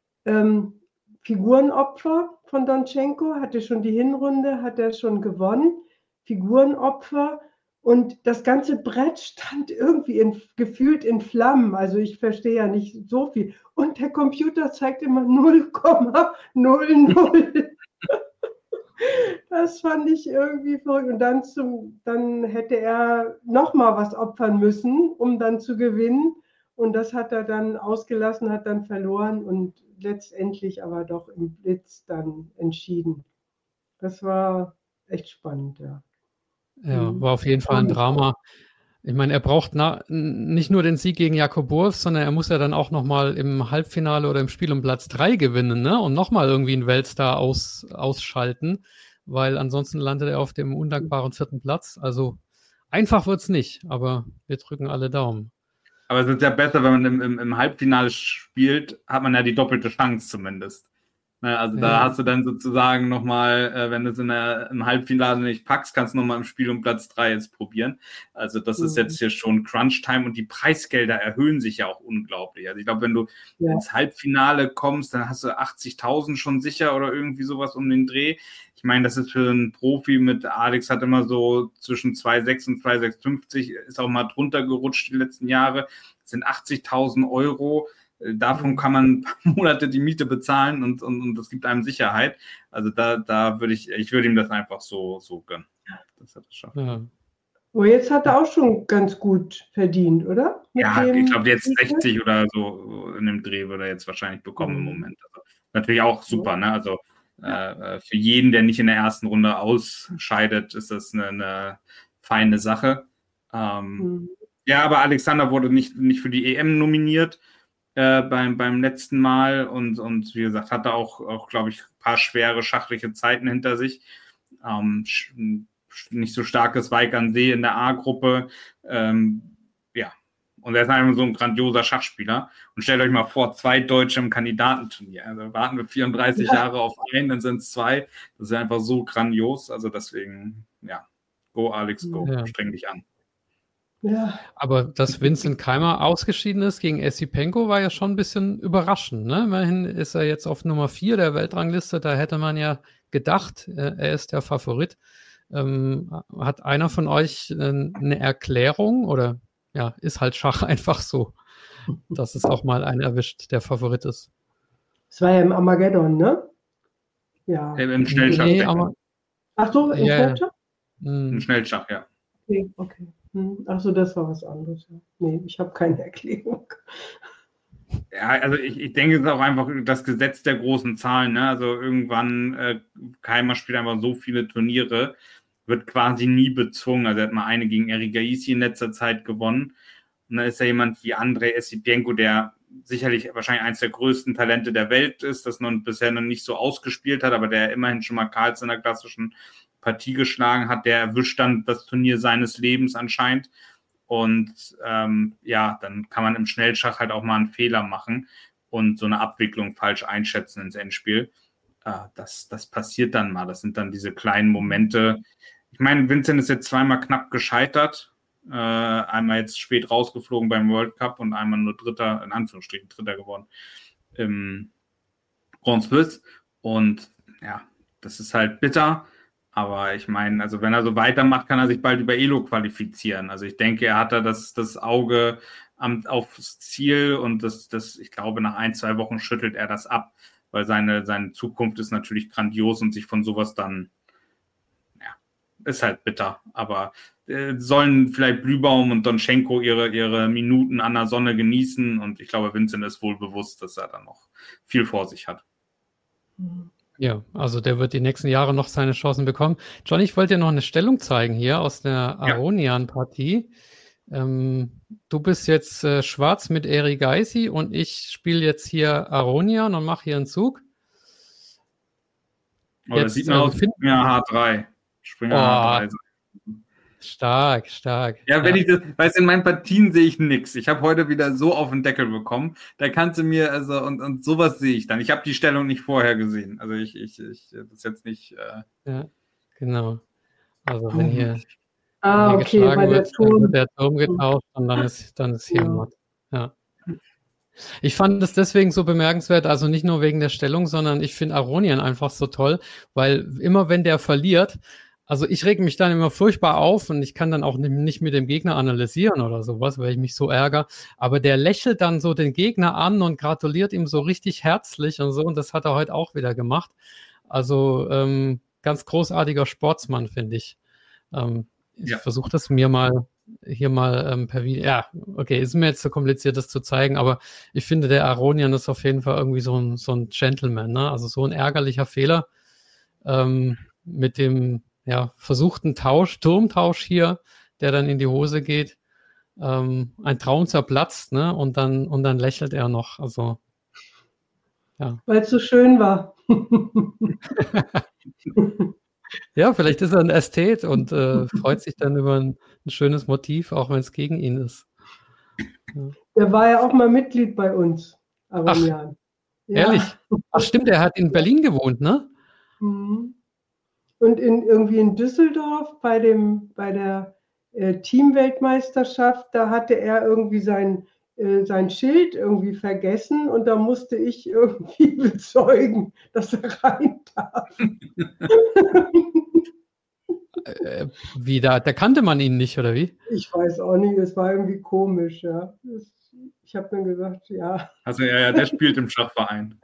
Figurenopfer von Donchenko, hatte schon die Hinrunde, hat er schon gewonnen. Figurenopfer und das ganze Brett stand irgendwie gefühlt in Flammen. Also ich verstehe ja nicht so viel. Und der Computer zeigt immer 0,00. Das fand ich irgendwie verrückt. Und dann hätte er nochmal was opfern müssen, um dann zu gewinnen. Und das hat er dann ausgelassen, hat dann verloren und letztendlich aber doch im Blitz dann entschieden. Das war echt spannend, ja. Ja, war auf jeden Fall ein Drama. Ich meine, er braucht nicht nur den Sieg gegen Jakuboev, sondern er muss ja dann auch nochmal im Halbfinale oder im Spiel um Platz 3 gewinnen, ne? Und nochmal irgendwie einen Weltstar ausschalten, weil ansonsten landet er auf dem undankbaren 4. Platz. Also einfach wird es nicht, aber wir drücken alle Daumen. Aber es ist ja besser, wenn man im Halbfinale spielt, hat man ja die doppelte Chance zumindest. Also da hast du dann sozusagen nochmal, wenn du es im Halbfinale nicht packst, kannst du nochmal im Spiel um Platz 3 jetzt probieren. Also das ist jetzt hier schon Crunch-Time und die Preisgelder erhöhen sich ja auch unglaublich. Also ich glaube, wenn du ins Halbfinale kommst, dann hast du 80.000 schon sicher oder irgendwie sowas um den Dreh. Ich meine, das ist für einen Profi mit Alex hat immer so zwischen 2,6 und 2,650, ist auch mal drunter gerutscht die letzten Jahre. Das sind 80.000 Euro. Davon kann man ein paar Monate die Miete bezahlen und das gibt einem Sicherheit. Also da würde ich würde ihm das einfach so gönnen, dass er das schafft. Ja. Aber jetzt hat er auch schon ganz gut verdient, oder? Ja, ich glaube jetzt 60 oder so in dem Dreh würde er jetzt wahrscheinlich bekommen im Moment. Also, natürlich auch super, ne? Also für jeden, der nicht in der ersten Runde ausscheidet, ist das eine feine Sache. Ja, aber Alexander wurde nicht für die EM nominiert beim letzten Mal und wie gesagt, hatte auch glaube ich, ein paar schwere schachliche Zeiten hinter sich. Nicht so starkes Weig an See in der A-Gruppe. Ja, und er ist einfach so ein grandioser Schachspieler. Und stellt euch mal vor, 2 Deutsche im Kandidatenturnier. Also warten wir 34 Jahre auf einen, dann sind es 2. Das ist einfach so grandios. Also deswegen, ja, go Alex, go. Ja. Streng dich an. Ja. Aber dass Vincent Keimer ausgeschieden ist gegen Esipenko, war ja schon ein bisschen überraschend. Ne? Immerhin ist er jetzt auf Nummer 4 der Weltrangliste. Da hätte man ja gedacht, er ist der Favorit. Hat einer von euch eine Erklärung oder ja, ist halt Schach einfach so, dass es auch mal einen erwischt, der Favorit ist? Es war ja im Armageddon, ne? Ja. Im Schnellschach. Nee, ach so, im Schnellschach? Im Schnellschach, ja. Okay. Ach so, das war was anderes. Nee, ich habe keine Erklärung. Ja, also ich denke, es ist auch einfach das Gesetz der großen Zahlen. Ne? Also irgendwann, Keimer spielt einfach so viele Turniere, wird quasi nie bezwungen. Also er hat mal eine gegen Eric Gaisi in letzter Zeit gewonnen. Und dann ist da jemand wie Andrei Esipenko, der sicherlich wahrscheinlich eines der größten Talente der Welt ist, das bisher noch nicht so ausgespielt hat, aber der immerhin schon mal Carlsen in der klassischen Partie geschlagen hat, der erwischt dann das Turnier seines Lebens anscheinend. Und ja, dann kann man im Schnellschach halt auch mal einen Fehler machen und so eine Abwicklung falsch einschätzen ins Endspiel. Das passiert dann mal. Das sind dann diese kleinen Momente. Ich meine, Vincent ist jetzt 2-mal knapp gescheitert. Einmal jetzt spät rausgeflogen beim World Cup und einmal nur Dritter, in Anführungsstrichen Dritter geworden im Grand Swiss. Und ja, das ist halt bitter. Aber ich meine, also wenn er so weitermacht, kann er sich bald über Elo qualifizieren. Also ich denke, er hat da das Auge aufs Ziel und ich glaube, nach 1-2 Wochen schüttelt er das ab, weil seine Zukunft ist natürlich grandios und sich von sowas dann, ja, ist halt bitter. Aber sollen vielleicht Blühbaum und Donschenko ihre Minuten an der Sonne genießen und ich glaube, Vincent ist wohl bewusst, dass er dann noch viel vor sich hat. Ja, also der wird die nächsten Jahre noch seine Chancen bekommen. John, ich wollte dir noch eine Stellung zeigen hier aus der Aronian-Partie. Du bist jetzt schwarz mit Eric Gaisi und ich spiele jetzt hier Aronian und mache hier einen Zug. Oh, das sieht man aus Springer H3. Springer H3. Stark. Ja, wenn ich das, weißt du, in meinen Partien sehe ich nichts. Ich habe heute wieder so auf den Deckel bekommen. Da kannst du mir, also, und sowas sehe ich dann. Ich habe die Stellung nicht vorher gesehen. Also ich das ist jetzt nicht. Ja, genau. Also wenn hier, okay, bei der Turm wird der Turm getauscht und dann ist hier Matt. Ja. Ich fand es deswegen so bemerkenswert, also nicht nur wegen der Stellung, sondern ich finde Aronian einfach so toll, weil immer wenn der verliert, also ich reg mich dann immer furchtbar auf und ich kann dann auch nicht mit dem Gegner analysieren oder sowas, weil ich mich so ärgere. Aber der lächelt dann so den Gegner an und gratuliert ihm so richtig herzlich und so. Und das hat er heute auch wieder gemacht. Also ganz großartiger Sportsmann, finde ich. Ich versuche das mir mal hier mal per Video. Ja, okay, ist mir jetzt so kompliziert, das zu zeigen, aber ich finde, der Aronian ist auf jeden Fall irgendwie so ein Gentleman, ne? Also so ein ärgerlicher Fehler mit dem versuchten Turmtausch hier, der dann in die Hose geht. Ein Traum zerplatzt, ne? Und dann lächelt er noch. Also, ja. Weil es so schön war. Ja, vielleicht ist er ein Ästhet und freut sich dann über ein schönes Motiv, auch wenn es gegen ihn ist. Ja. Der war ja auch mal Mitglied bei uns, Aronian. Ehrlich? Ach stimmt, er hat in Berlin gewohnt, ne? Mhm. Und irgendwie in Düsseldorf bei der Teamweltmeisterschaft, da hatte er irgendwie sein Schild irgendwie vergessen und da musste ich irgendwie bezeugen, dass er rein darf. Wie da kannte man ihn nicht, oder wie? Ich weiß auch nicht, es war irgendwie komisch, ja. Ich habe dann gesagt, ja. Also der spielt im Schachverein.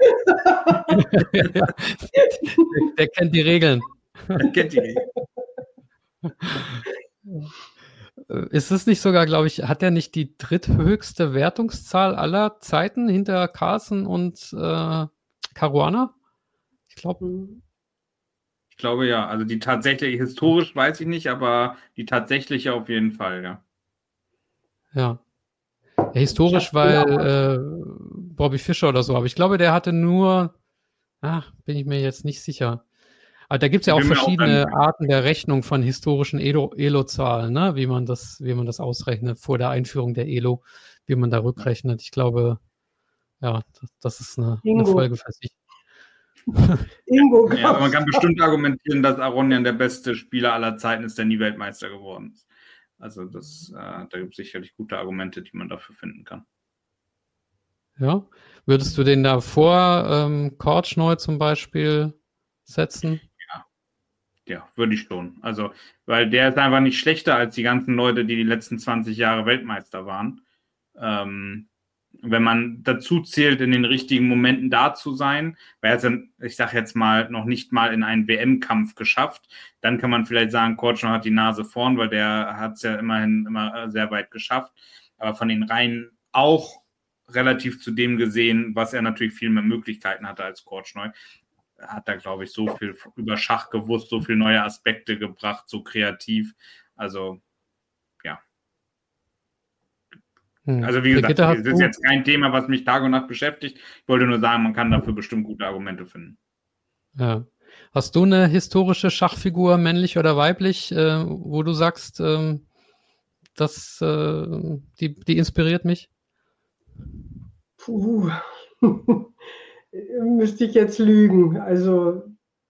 Der kennt die Regeln. ist es nicht sogar, glaube ich, hat er nicht die dritthöchste Wertungszahl aller Zeiten hinter Carlsen und Caruana? Ich glaube. Ich glaube ja. Also die tatsächliche, historisch weiß ich nicht, aber die tatsächliche auf jeden Fall, ja. Ja. Historisch, weil Bobby Fischer oder so, aber ich glaube, der hatte nur, bin ich mir jetzt nicht sicher. Aber da gibt es ja auch verschiedene Arten der Rechnung von historischen Elo-Zahlen, ne? Wie man das ausrechnet vor der Einführung der Elo, wie man da rückrechnet. Ich glaube, ja, das ist eine Folge für sich. Ja, man kann bestimmt argumentieren, dass Aronian der beste Spieler aller Zeiten ist, der nie Weltmeister geworden ist. Also da gibt es sicherlich gute Argumente, die man dafür finden kann. Ja, würdest du den da vor Korchnoi zum Beispiel setzen? Ja, würde ich schon. Also, weil der ist einfach nicht schlechter als die ganzen Leute, die letzten 20 Jahre Weltmeister waren. Wenn man dazu zählt, in den richtigen Momenten da zu sein, weil er es dann, ich sage jetzt mal, noch nicht mal in einen WM-Kampf geschafft, dann kann man vielleicht sagen, Korchnoi hat die Nase vorn, weil der hat es ja immerhin immer sehr weit geschafft. Aber von den Reihen auch relativ zu dem gesehen, was er natürlich viel mehr Möglichkeiten hatte als Korchnoi, hat da, glaube ich, so viel über Schach gewusst, so viele neue Aspekte gebracht, so kreativ. Also, ja. Also, wie gesagt, das ist jetzt kein Thema, was mich Tag und Nacht beschäftigt. Ich wollte nur sagen, man kann dafür bestimmt gute Argumente finden. Ja. Hast du eine historische Schachfigur, männlich oder weiblich, wo du sagst, die inspiriert mich? Puh. Müsste ich jetzt lügen. Also,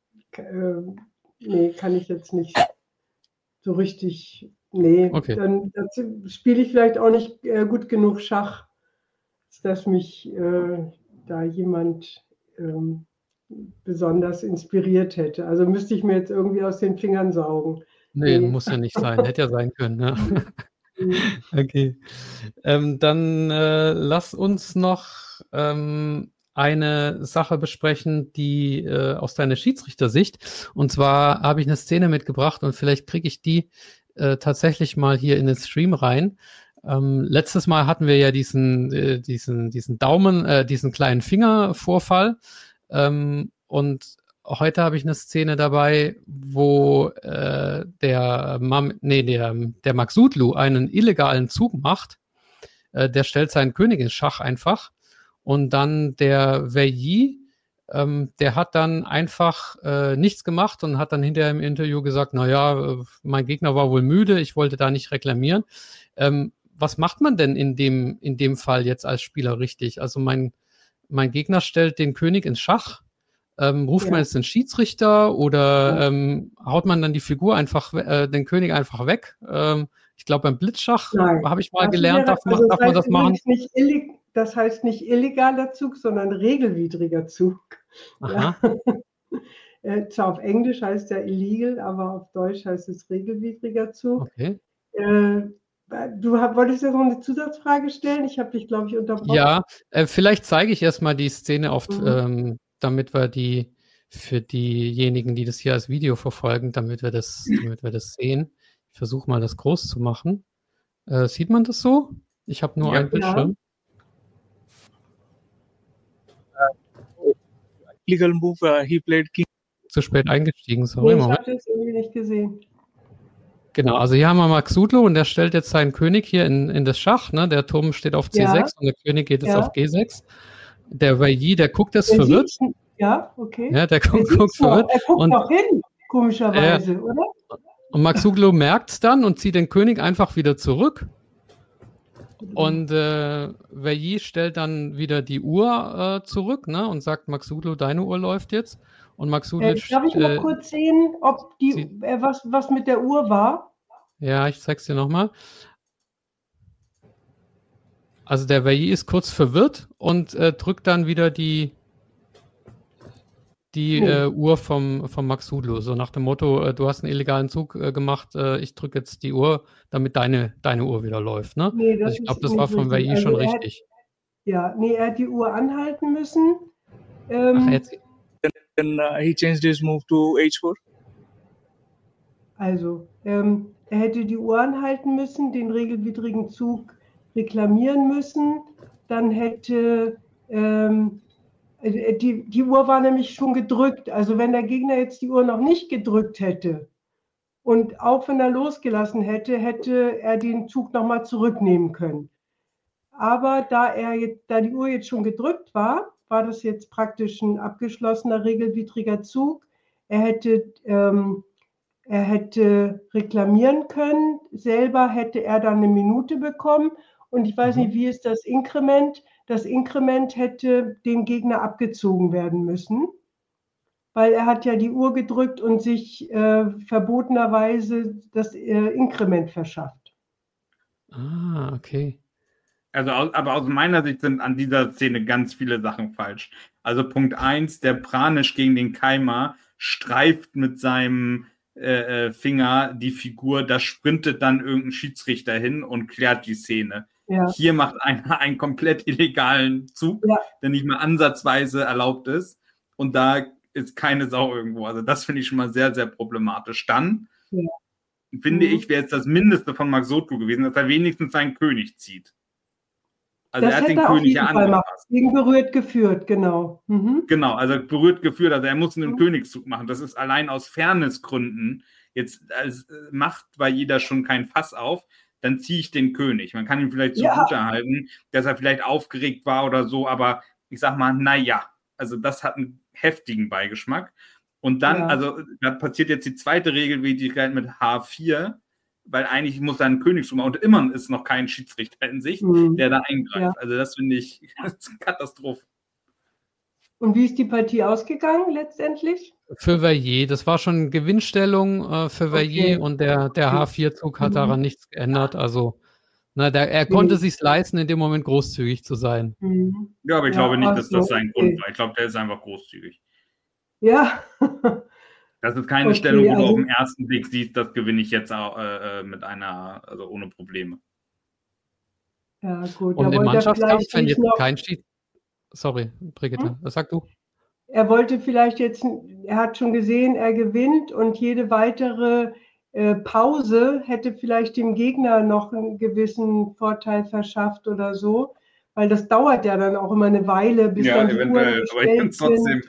nee, kann ich jetzt nicht so richtig. Nee, okay. Dann spiele ich vielleicht auch nicht gut genug Schach, dass mich da jemand besonders inspiriert hätte. Also müsste ich mir jetzt irgendwie aus den Fingern saugen. Nee, muss ja nicht sein. Hätte ja sein können. Ne? Okay. Dann lass uns noch eine Sache besprechen, die aus deiner Schiedsrichtersicht. Und zwar habe ich eine Szene mitgebracht und vielleicht kriege ich die tatsächlich mal hier in den Stream rein. Letztes Mal hatten wir ja diesen Daumen, diesen kleinen Fingervorfall. Und heute habe ich eine Szene dabei, wo der Maxudlu einen illegalen Zug macht. Der stellt seinen König ins Schach einfach. Und dann der Wei Yi, der hat dann einfach nichts gemacht und hat dann hinterher im Interview gesagt, naja, mein Gegner war wohl müde, ich wollte da nicht reklamieren. Was macht man denn in dem Fall jetzt als Spieler richtig? Also mein Gegner stellt den König ins Schach. Ruft man jetzt den Schiedsrichter oder haut man dann die Figur einfach, den König einfach weg? Ich glaube, beim Blitzschach habe ich mal gelernt, darf man das machen. Das heißt nicht illegaler Zug, sondern regelwidriger Zug. Ja. Zwar auf Englisch heißt er illegal, aber auf Deutsch heißt es regelwidriger Zug. Okay. Wolltest du noch eine Zusatzfrage stellen? Ich habe dich, glaube ich, unterbrochen. Ja, vielleicht zeige ich erstmal die Szene damit wir für diejenigen, die das hier als Video verfolgen, damit wir das sehen. Ich versuche mal, das groß zu machen. Sieht man das so? Ich habe nur einen Bildschirm. Legal move, he played king. Zu spät eingestiegen, sorry. Nee, ich habe das irgendwie nicht gesehen. Genau, also hier haben wir Maxudlu und der stellt jetzt seinen König hier in das Schach. Ne? Der Turm steht auf C6 und der König geht jetzt auf G6. Der Wei Yi, der guckt jetzt verwirrt. Ja, okay. Ja, der guckt verwirrt. Er guckt noch hin, komischerweise, oder? Und Maxudlu merkt es dann und zieht den König einfach wieder zurück. Und Wei Yi stellt dann wieder die Uhr zurück, ne, und sagt, Maxudlu, deine Uhr läuft jetzt. Und Maxudlu darf ich mal kurz sehen, ob was mit der Uhr war? Ja, ich zeig's dir nochmal. Also der Wei Yi ist kurz verwirrt und drückt dann wieder die Uhr vom Maxudlu, so nach dem Motto, du hast einen illegalen Zug gemacht, ich drücke jetzt die Uhr, damit deine Uhr wieder läuft. Ne? Nee, also ich glaube, das war von Wei Yi schon richtig. Er hat die Uhr anhalten müssen. Then he changed his move to H4. Also, er er hätte die Uhr anhalten müssen, den regelwidrigen Zug reklamieren müssen, dann hätte die Uhr war nämlich schon gedrückt. Also wenn der Gegner jetzt die Uhr noch nicht gedrückt hätte und auch wenn er losgelassen hätte, hätte er den Zug nochmal zurücknehmen können. Aber da die Uhr jetzt schon gedrückt war, war das jetzt praktisch ein abgeschlossener regelwidriger Zug. Er hätte reklamieren können. Selber hätte er dann eine Minute bekommen. Und ich weiß nicht, wie ist das Inkrement? Das Inkrement hätte dem Gegner abgezogen werden müssen, weil er hat ja die Uhr gedrückt und sich verbotenerweise das Inkrement verschafft. Ah, okay. Also, aber aus meiner Sicht sind an dieser Szene ganz viele Sachen falsch. Also Punkt 1, der Pranisch gegen den Keimer streift mit seinem Finger die Figur, da sprintet dann irgendein Schiedsrichter hin und klärt die Szene. Ja. Hier macht einer einen komplett illegalen Zug, der nicht mal ansatzweise erlaubt ist. Und da ist keine Sau irgendwo. Also das finde ich schon mal sehr, sehr problematisch. Dann finde ich, wäre jetzt das Mindeste von Max Soto gewesen, dass er wenigstens seinen König zieht. Also das er hat den König ja angepasst. Gegen berührt geführt, genau. Genau, also berührt geführt. Also er muss einen Königszug machen. Das ist allein aus Fairnessgründen. Jetzt macht bei jeder schon kein Fass auf. Dann ziehe ich den König. Man kann ihn vielleicht zugute halten, dass er vielleicht aufgeregt war oder so, aber ich sag mal, naja, also das hat einen heftigen Beigeschmack. Und dann, also da passiert jetzt die zweite Regelwidrigkeit mit H4, weil eigentlich muss er einen Königszug machen und immer ist noch kein Schiedsrichter in Sicht, der da eingreift. Ja. Also das finde ich eine Katastrophe. Und wie ist die Partie ausgegangen letztendlich? Für Verrier. Das war schon Gewinnstellung für Verrier und der H4-Zug hat daran nichts geändert. Also er konnte sich leisten, in dem Moment großzügig zu sein. Ja, aber ich glaube nicht, dass das sein Grund war. Ich glaube, der ist einfach großzügig. Ja. Das ist keine Stellung, wo du auf den ersten Blick siehst, das gewinne ich jetzt auch, also ohne Probleme. Ja, gut. Und im Mannschaftskampf, wenn jetzt kein Schiedsrichter. Sorry, Brigitte, was sagst du? Er wollte vielleicht jetzt, er hat schon gesehen, er gewinnt und jede weitere Pause hätte vielleicht dem Gegner noch einen gewissen Vorteil verschafft oder so, weil das dauert ja dann auch immer eine Weile, bis dann die Uhren gestellt sind.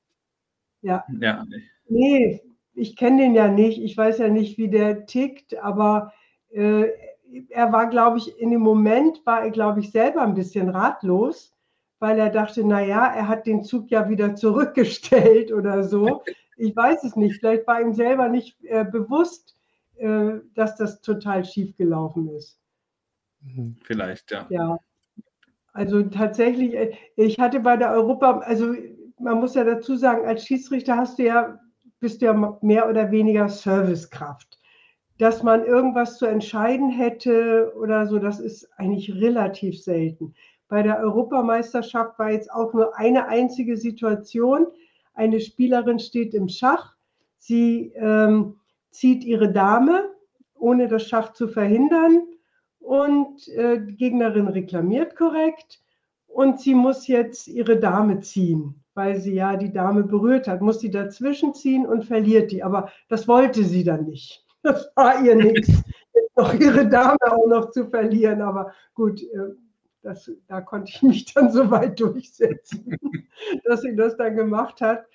Nee, ich kenne den ja nicht, ich weiß ja nicht, wie der tickt, aber er war, glaube ich, in dem Moment war er, glaube ich, selber ein bisschen ratlos, weil er dachte, naja, er hat den Zug ja wieder zurückgestellt oder so. Ich weiß es nicht. Vielleicht war ihm selber nicht bewusst, dass das total schief gelaufen ist. Vielleicht, ja. Ja, also tatsächlich, ich hatte bei der also man muss ja dazu sagen, als Schiedsrichter bist du ja mehr oder weniger Servicekraft. Dass man irgendwas zu entscheiden hätte oder so, das ist eigentlich relativ selten. Bei der Europameisterschaft war jetzt auch nur eine einzige Situation. Eine Spielerin steht im Schach, sie zieht ihre Dame, ohne das Schach zu verhindern und die Gegnerin reklamiert korrekt und sie muss jetzt ihre Dame ziehen, weil sie ja die Dame berührt hat, muss sie dazwischen ziehen und verliert die, aber das wollte sie dann nicht. Das war ihr nichts, noch ihre Dame auch noch zu verlieren, aber gut, da konnte ich mich dann so weit durchsetzen, dass sie das dann gemacht hat.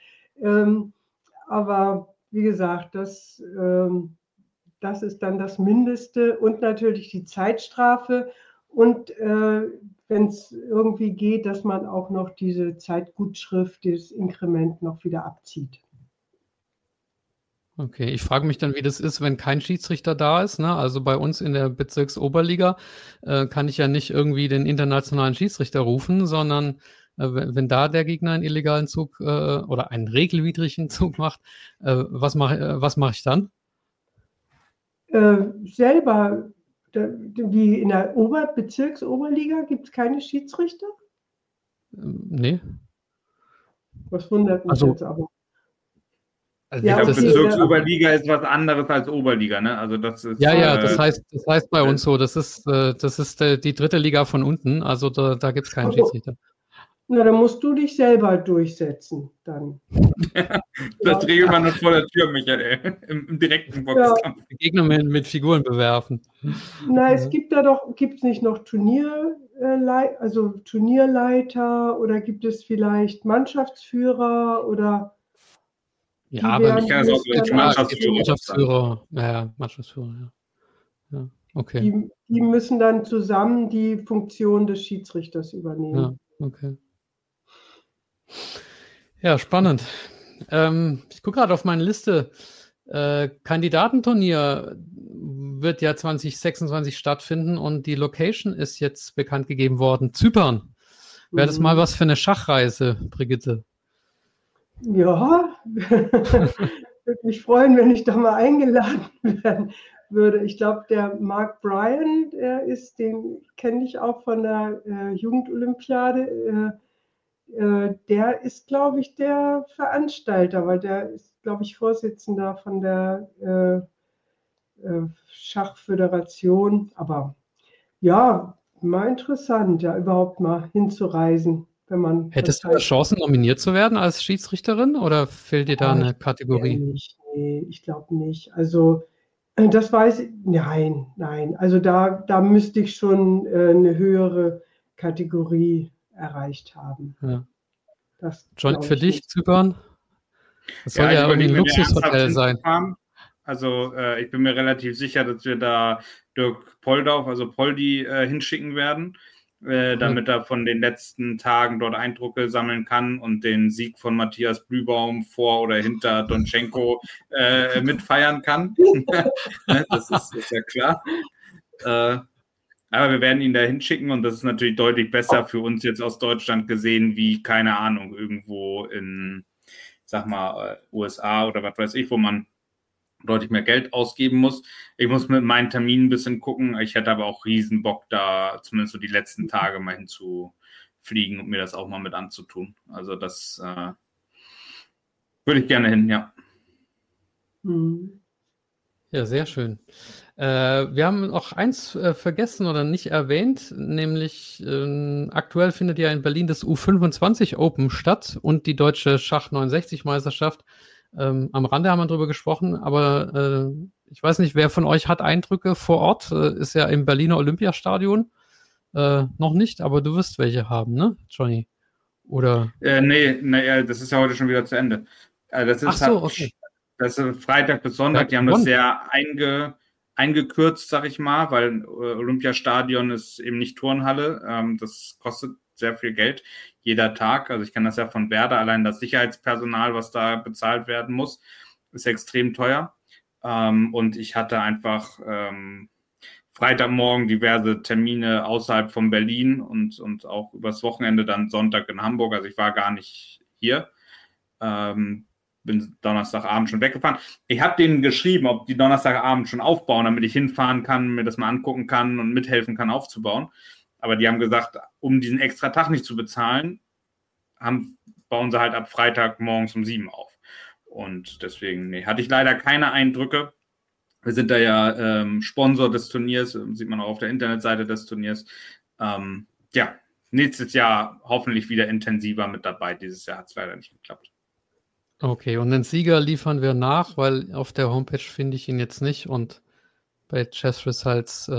Aber wie gesagt, das ist dann das Mindeste und natürlich die Zeitstrafe. Und wenn es irgendwie geht, dass man auch noch diese Zeitgutschrift, dieses Inkrement noch wieder abzieht. Okay, ich frage mich dann, wie das ist, wenn kein Schiedsrichter da ist. Ne? Also bei uns in der Bezirksoberliga kann ich ja nicht irgendwie den internationalen Schiedsrichter rufen, sondern wenn da der Gegner einen illegalen Zug oder einen regelwidrigen Zug macht, was mach ich dann? Selber, wie in der Bezirksoberliga, gibt es keine Schiedsrichter? Nee. Was wundert mich jetzt aber. Also ich glaube, Bezirksoberliga ist was anderes als Oberliga, ne? Also das ist. Ja, das heißt bei uns so, das ist die dritte Liga von unten, also da gibt es keinen Schiedsrichter. Na, dann musst du dich selber durchsetzen dann. Das regelt man nur vor der Tür, Michael, im direkten Boxkampf. Die Gegner mit Figuren bewerfen. Na, es gibt es nicht noch Turnierleiter oder gibt es vielleicht Mannschaftsführer oder Ja, aber ich kann das auch als Mannschaftsführer. Ja, Mannschaftsführer, ja. Okay. Die müssen dann zusammen die Funktion des Schiedsrichters übernehmen. Ja, okay. Ja, spannend. Ich gucke gerade auf meine Liste. Kandidatenturnier wird ja 2026 stattfinden und die Location ist jetzt bekannt gegeben worden. Zypern. Wäre das mal was für eine Schachreise, Brigitte? Ja, würde mich freuen, wenn ich da mal eingeladen werden würde. Ich glaube, der Mark Bryan, den kenne ich auch von der Jugendolympiade. Der ist, glaube ich, der Veranstalter, weil der ist, glaube ich, Vorsitzender von der Schachföderation. Aber ja, mal interessant, ja, überhaupt mal hinzureisen, wenn man. Hättest du Chancen, nominiert zu werden als Schiedsrichterin oder fehlt dir da eine Kategorie? Nee, ich glaube nicht. Also, das weiß ich. Nein. Also, da müsste ich schon eine höhere Kategorie erreicht haben. Ja. Das John, für dich, Zypern? Das soll ja irgendwie ein Luxushotel sein. Also ich bin mir relativ sicher, dass wir da Dirk Poldauf, also Poldi, hinschicken werden, damit er von den letzten Tagen dort Eindrücke sammeln kann und den Sieg von Matthias Blühbaum vor oder hinter Donchenko mitfeiern kann. Das ist ja klar. Aber wir werden ihn da hinschicken und das ist natürlich deutlich besser für uns jetzt aus Deutschland gesehen, wie, keine Ahnung, irgendwo in, sag mal, USA oder was weiß ich, wo man deutlich mehr Geld ausgeben muss. Ich muss mit meinen Terminen ein bisschen gucken. Ich hätte aber auch riesen Bock, da zumindest so die letzten Tage mal hinzufliegen und mir das auch mal mit anzutun. Also das würde ich gerne hin, ja. Ja, sehr schön. Wir haben noch eins vergessen oder nicht erwähnt, nämlich aktuell findet ja in Berlin das U25 Open statt und die deutsche Schach 69 Meisterschaft. Am Rande haben wir drüber gesprochen, aber ich weiß nicht, wer von euch hat Eindrücke vor Ort? Ist ja im Berliner Olympiastadion. Noch nicht, aber du wirst welche haben, ne, Johnny? Oder? Nee, das ist ja heute schon wieder zu Ende. Das ist okay. Das ist Freitag bis Sonntag. Die haben das sehr eingekürzt, sag ich mal, weil Olympiastadion ist eben nicht Turnhalle. Das kostet sehr viel Geld jeder Tag. Also ich kenne das ja von Werder. Allein das Sicherheitspersonal, was da bezahlt werden muss, ist extrem teuer. Und ich hatte einfach Freitagmorgen diverse Termine außerhalb von Berlin und auch übers Wochenende dann Sonntag in Hamburg. Also ich war gar nicht hier. Bin Donnerstagabend schon weggefahren. Ich habe denen geschrieben, ob die Donnerstagabend schon aufbauen, damit ich hinfahren kann, mir das mal angucken kann und mithelfen kann aufzubauen. Aber die haben gesagt, um diesen extra Tag nicht zu bezahlen, bauen sie halt ab Freitag morgens um 7 auf. Und deswegen, hatte ich leider keine Eindrücke. Wir sind da ja Sponsor des Turniers, sieht man auch auf der Internetseite des Turniers. Nächstes Jahr hoffentlich wieder intensiver mit dabei. Dieses Jahr hat es leider nicht geklappt. Okay, und den Sieger liefern wir nach, weil auf der Homepage finde ich ihn jetzt nicht und bei Chess Results,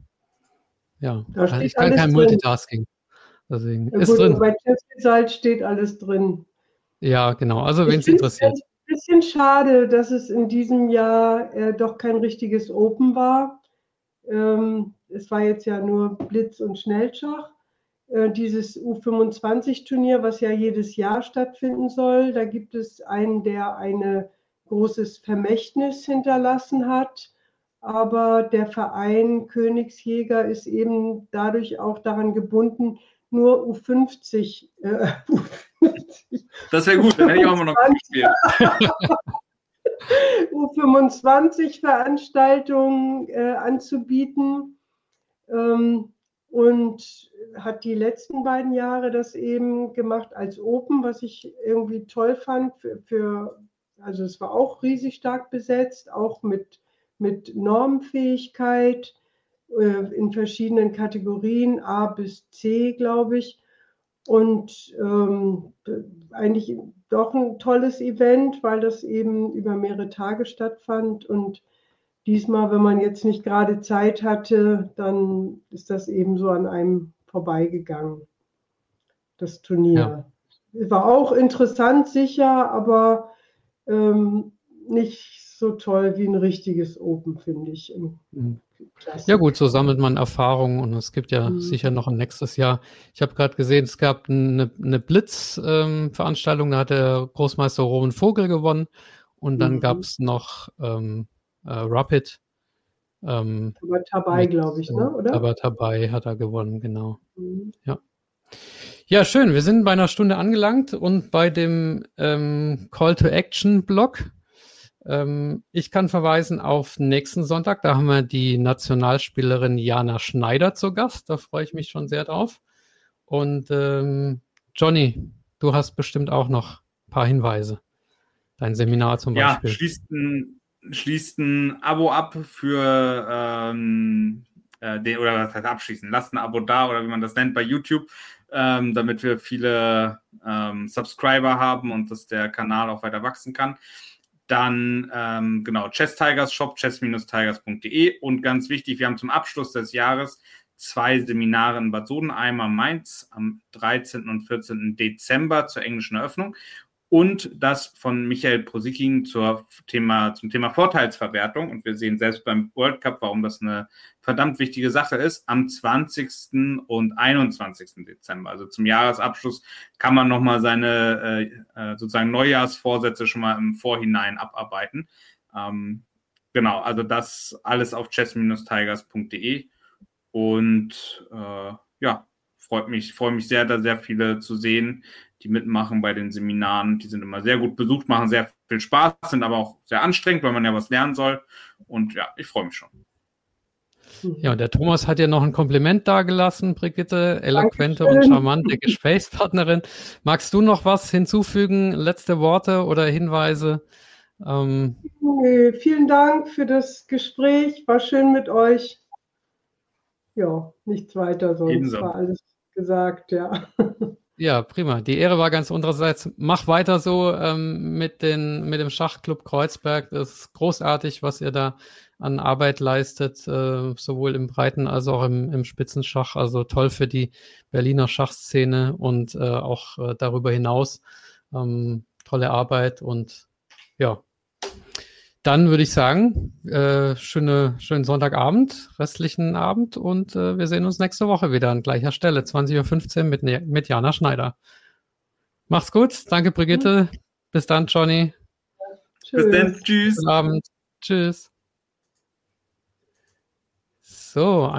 ich kann kein Multitasking. Deswegen ist drin. Bei Chess Results steht alles drin. Ja, genau. Also wen es interessiert. Ein bisschen schade, dass es in diesem Jahr doch kein richtiges Open war. Es war jetzt ja nur Blitz und Schnellschach. Dieses U25-Turnier, was ja jedes Jahr stattfinden soll, da gibt es einen, der ein großes Vermächtnis hinterlassen hat. Aber der Verein Königsjäger ist eben dadurch auch daran gebunden, nur U50. Das wäre gut, dann hätte ich auch mal noch gespielt. U25-Veranstaltungen anzubieten. Und hat die letzten beiden Jahre das eben gemacht als Open, was ich irgendwie toll fand. Also es war auch riesig stark besetzt, auch mit Normfähigkeit in verschiedenen Kategorien, A bis C, glaube ich. Und eigentlich doch ein tolles Event, weil das eben über mehrere Tage stattfand. Und diesmal, wenn man jetzt nicht gerade Zeit hatte, dann ist das eben so an einem vorbeigegangen, das Turnier. War auch interessant, sicher, aber nicht so toll wie ein richtiges Open, finde ich. Ja gut, so sammelt man Erfahrungen und es gibt ja sicher noch ein nächstes Jahr. Ich habe gerade gesehen, es gab eine Blitz-Veranstaltung, da hat der Großmeister Roman Vogel gewonnen und dann gab es noch Rapid. Aber Tabai, glaube ich, ne? Oder? Aber Tabai hat er gewonnen, genau. Ja. Ja, schön. Wir sind bei einer Stunde angelangt und bei dem Call-to-Action-Blog. Ich kann verweisen auf nächsten Sonntag. Da haben wir die Nationalspielerin Jana Schneider zu Gast. Da freue ich mich schon sehr drauf. Und Johnny, du hast bestimmt auch noch ein paar Hinweise. Dein Seminar zum Beispiel. Ja, schließt ein Abo ab für oder was heißt abschließen? Lasst ein Abo da oder wie man das nennt bei YouTube, damit wir viele Subscriber haben und dass der Kanal auch weiter wachsen kann. Dann, Chess Tigers Shop, chess-tigers.de und ganz wichtig, wir haben zum Abschluss des Jahres 2 Seminare in Bad Sodenheim am Mainz am 13. und 14. Dezember zur englischen Eröffnung und das von Michael Prosicking zum Thema Vorteilsverwertung. Und wir sehen selbst beim World Cup, warum das eine verdammt wichtige Sache ist, am 20. und 21. Dezember. Also zum Jahresabschluss kann man nochmal seine sozusagen Neujahrsvorsätze schon mal im Vorhinein abarbeiten. Also das alles auf chess-tigers.de und freue mich sehr, da sehr viele zu sehen, die mitmachen bei den Seminaren. Die sind immer sehr gut besucht, machen sehr viel Spaß, sind aber auch sehr anstrengend, weil man ja was lernen soll. Und ja, ich freue mich schon. Ja, und der Thomas hat ja noch ein Kompliment dagelassen, Brigitte, eloquente und charmante Gesprächspartnerin. Magst du noch was hinzufügen? Letzte Worte oder Hinweise? Nee, vielen Dank für das Gespräch. War schön mit euch. Ja, nichts weiter, sonst Ebenso. war alles gesagt, ja. Ja, prima. Die Ehre war ganz unsererseits. Mach weiter so mit dem Schachclub Kreuzberg. Das ist großartig, was ihr da an Arbeit leistet, sowohl im Breiten als auch im Spitzenschach. Also toll für die Berliner Schachszene und auch darüber hinaus. Tolle Arbeit und ja. Dann würde ich sagen, schönen Sonntagabend, restlichen Abend und wir sehen uns nächste Woche wieder an gleicher Stelle, 20.15 Uhr mit Jana Schneider. Mach's gut, danke Brigitte, bis dann Johnny. Tschüss. Bis dann, tschüss. Guten Abend, tschüss. So,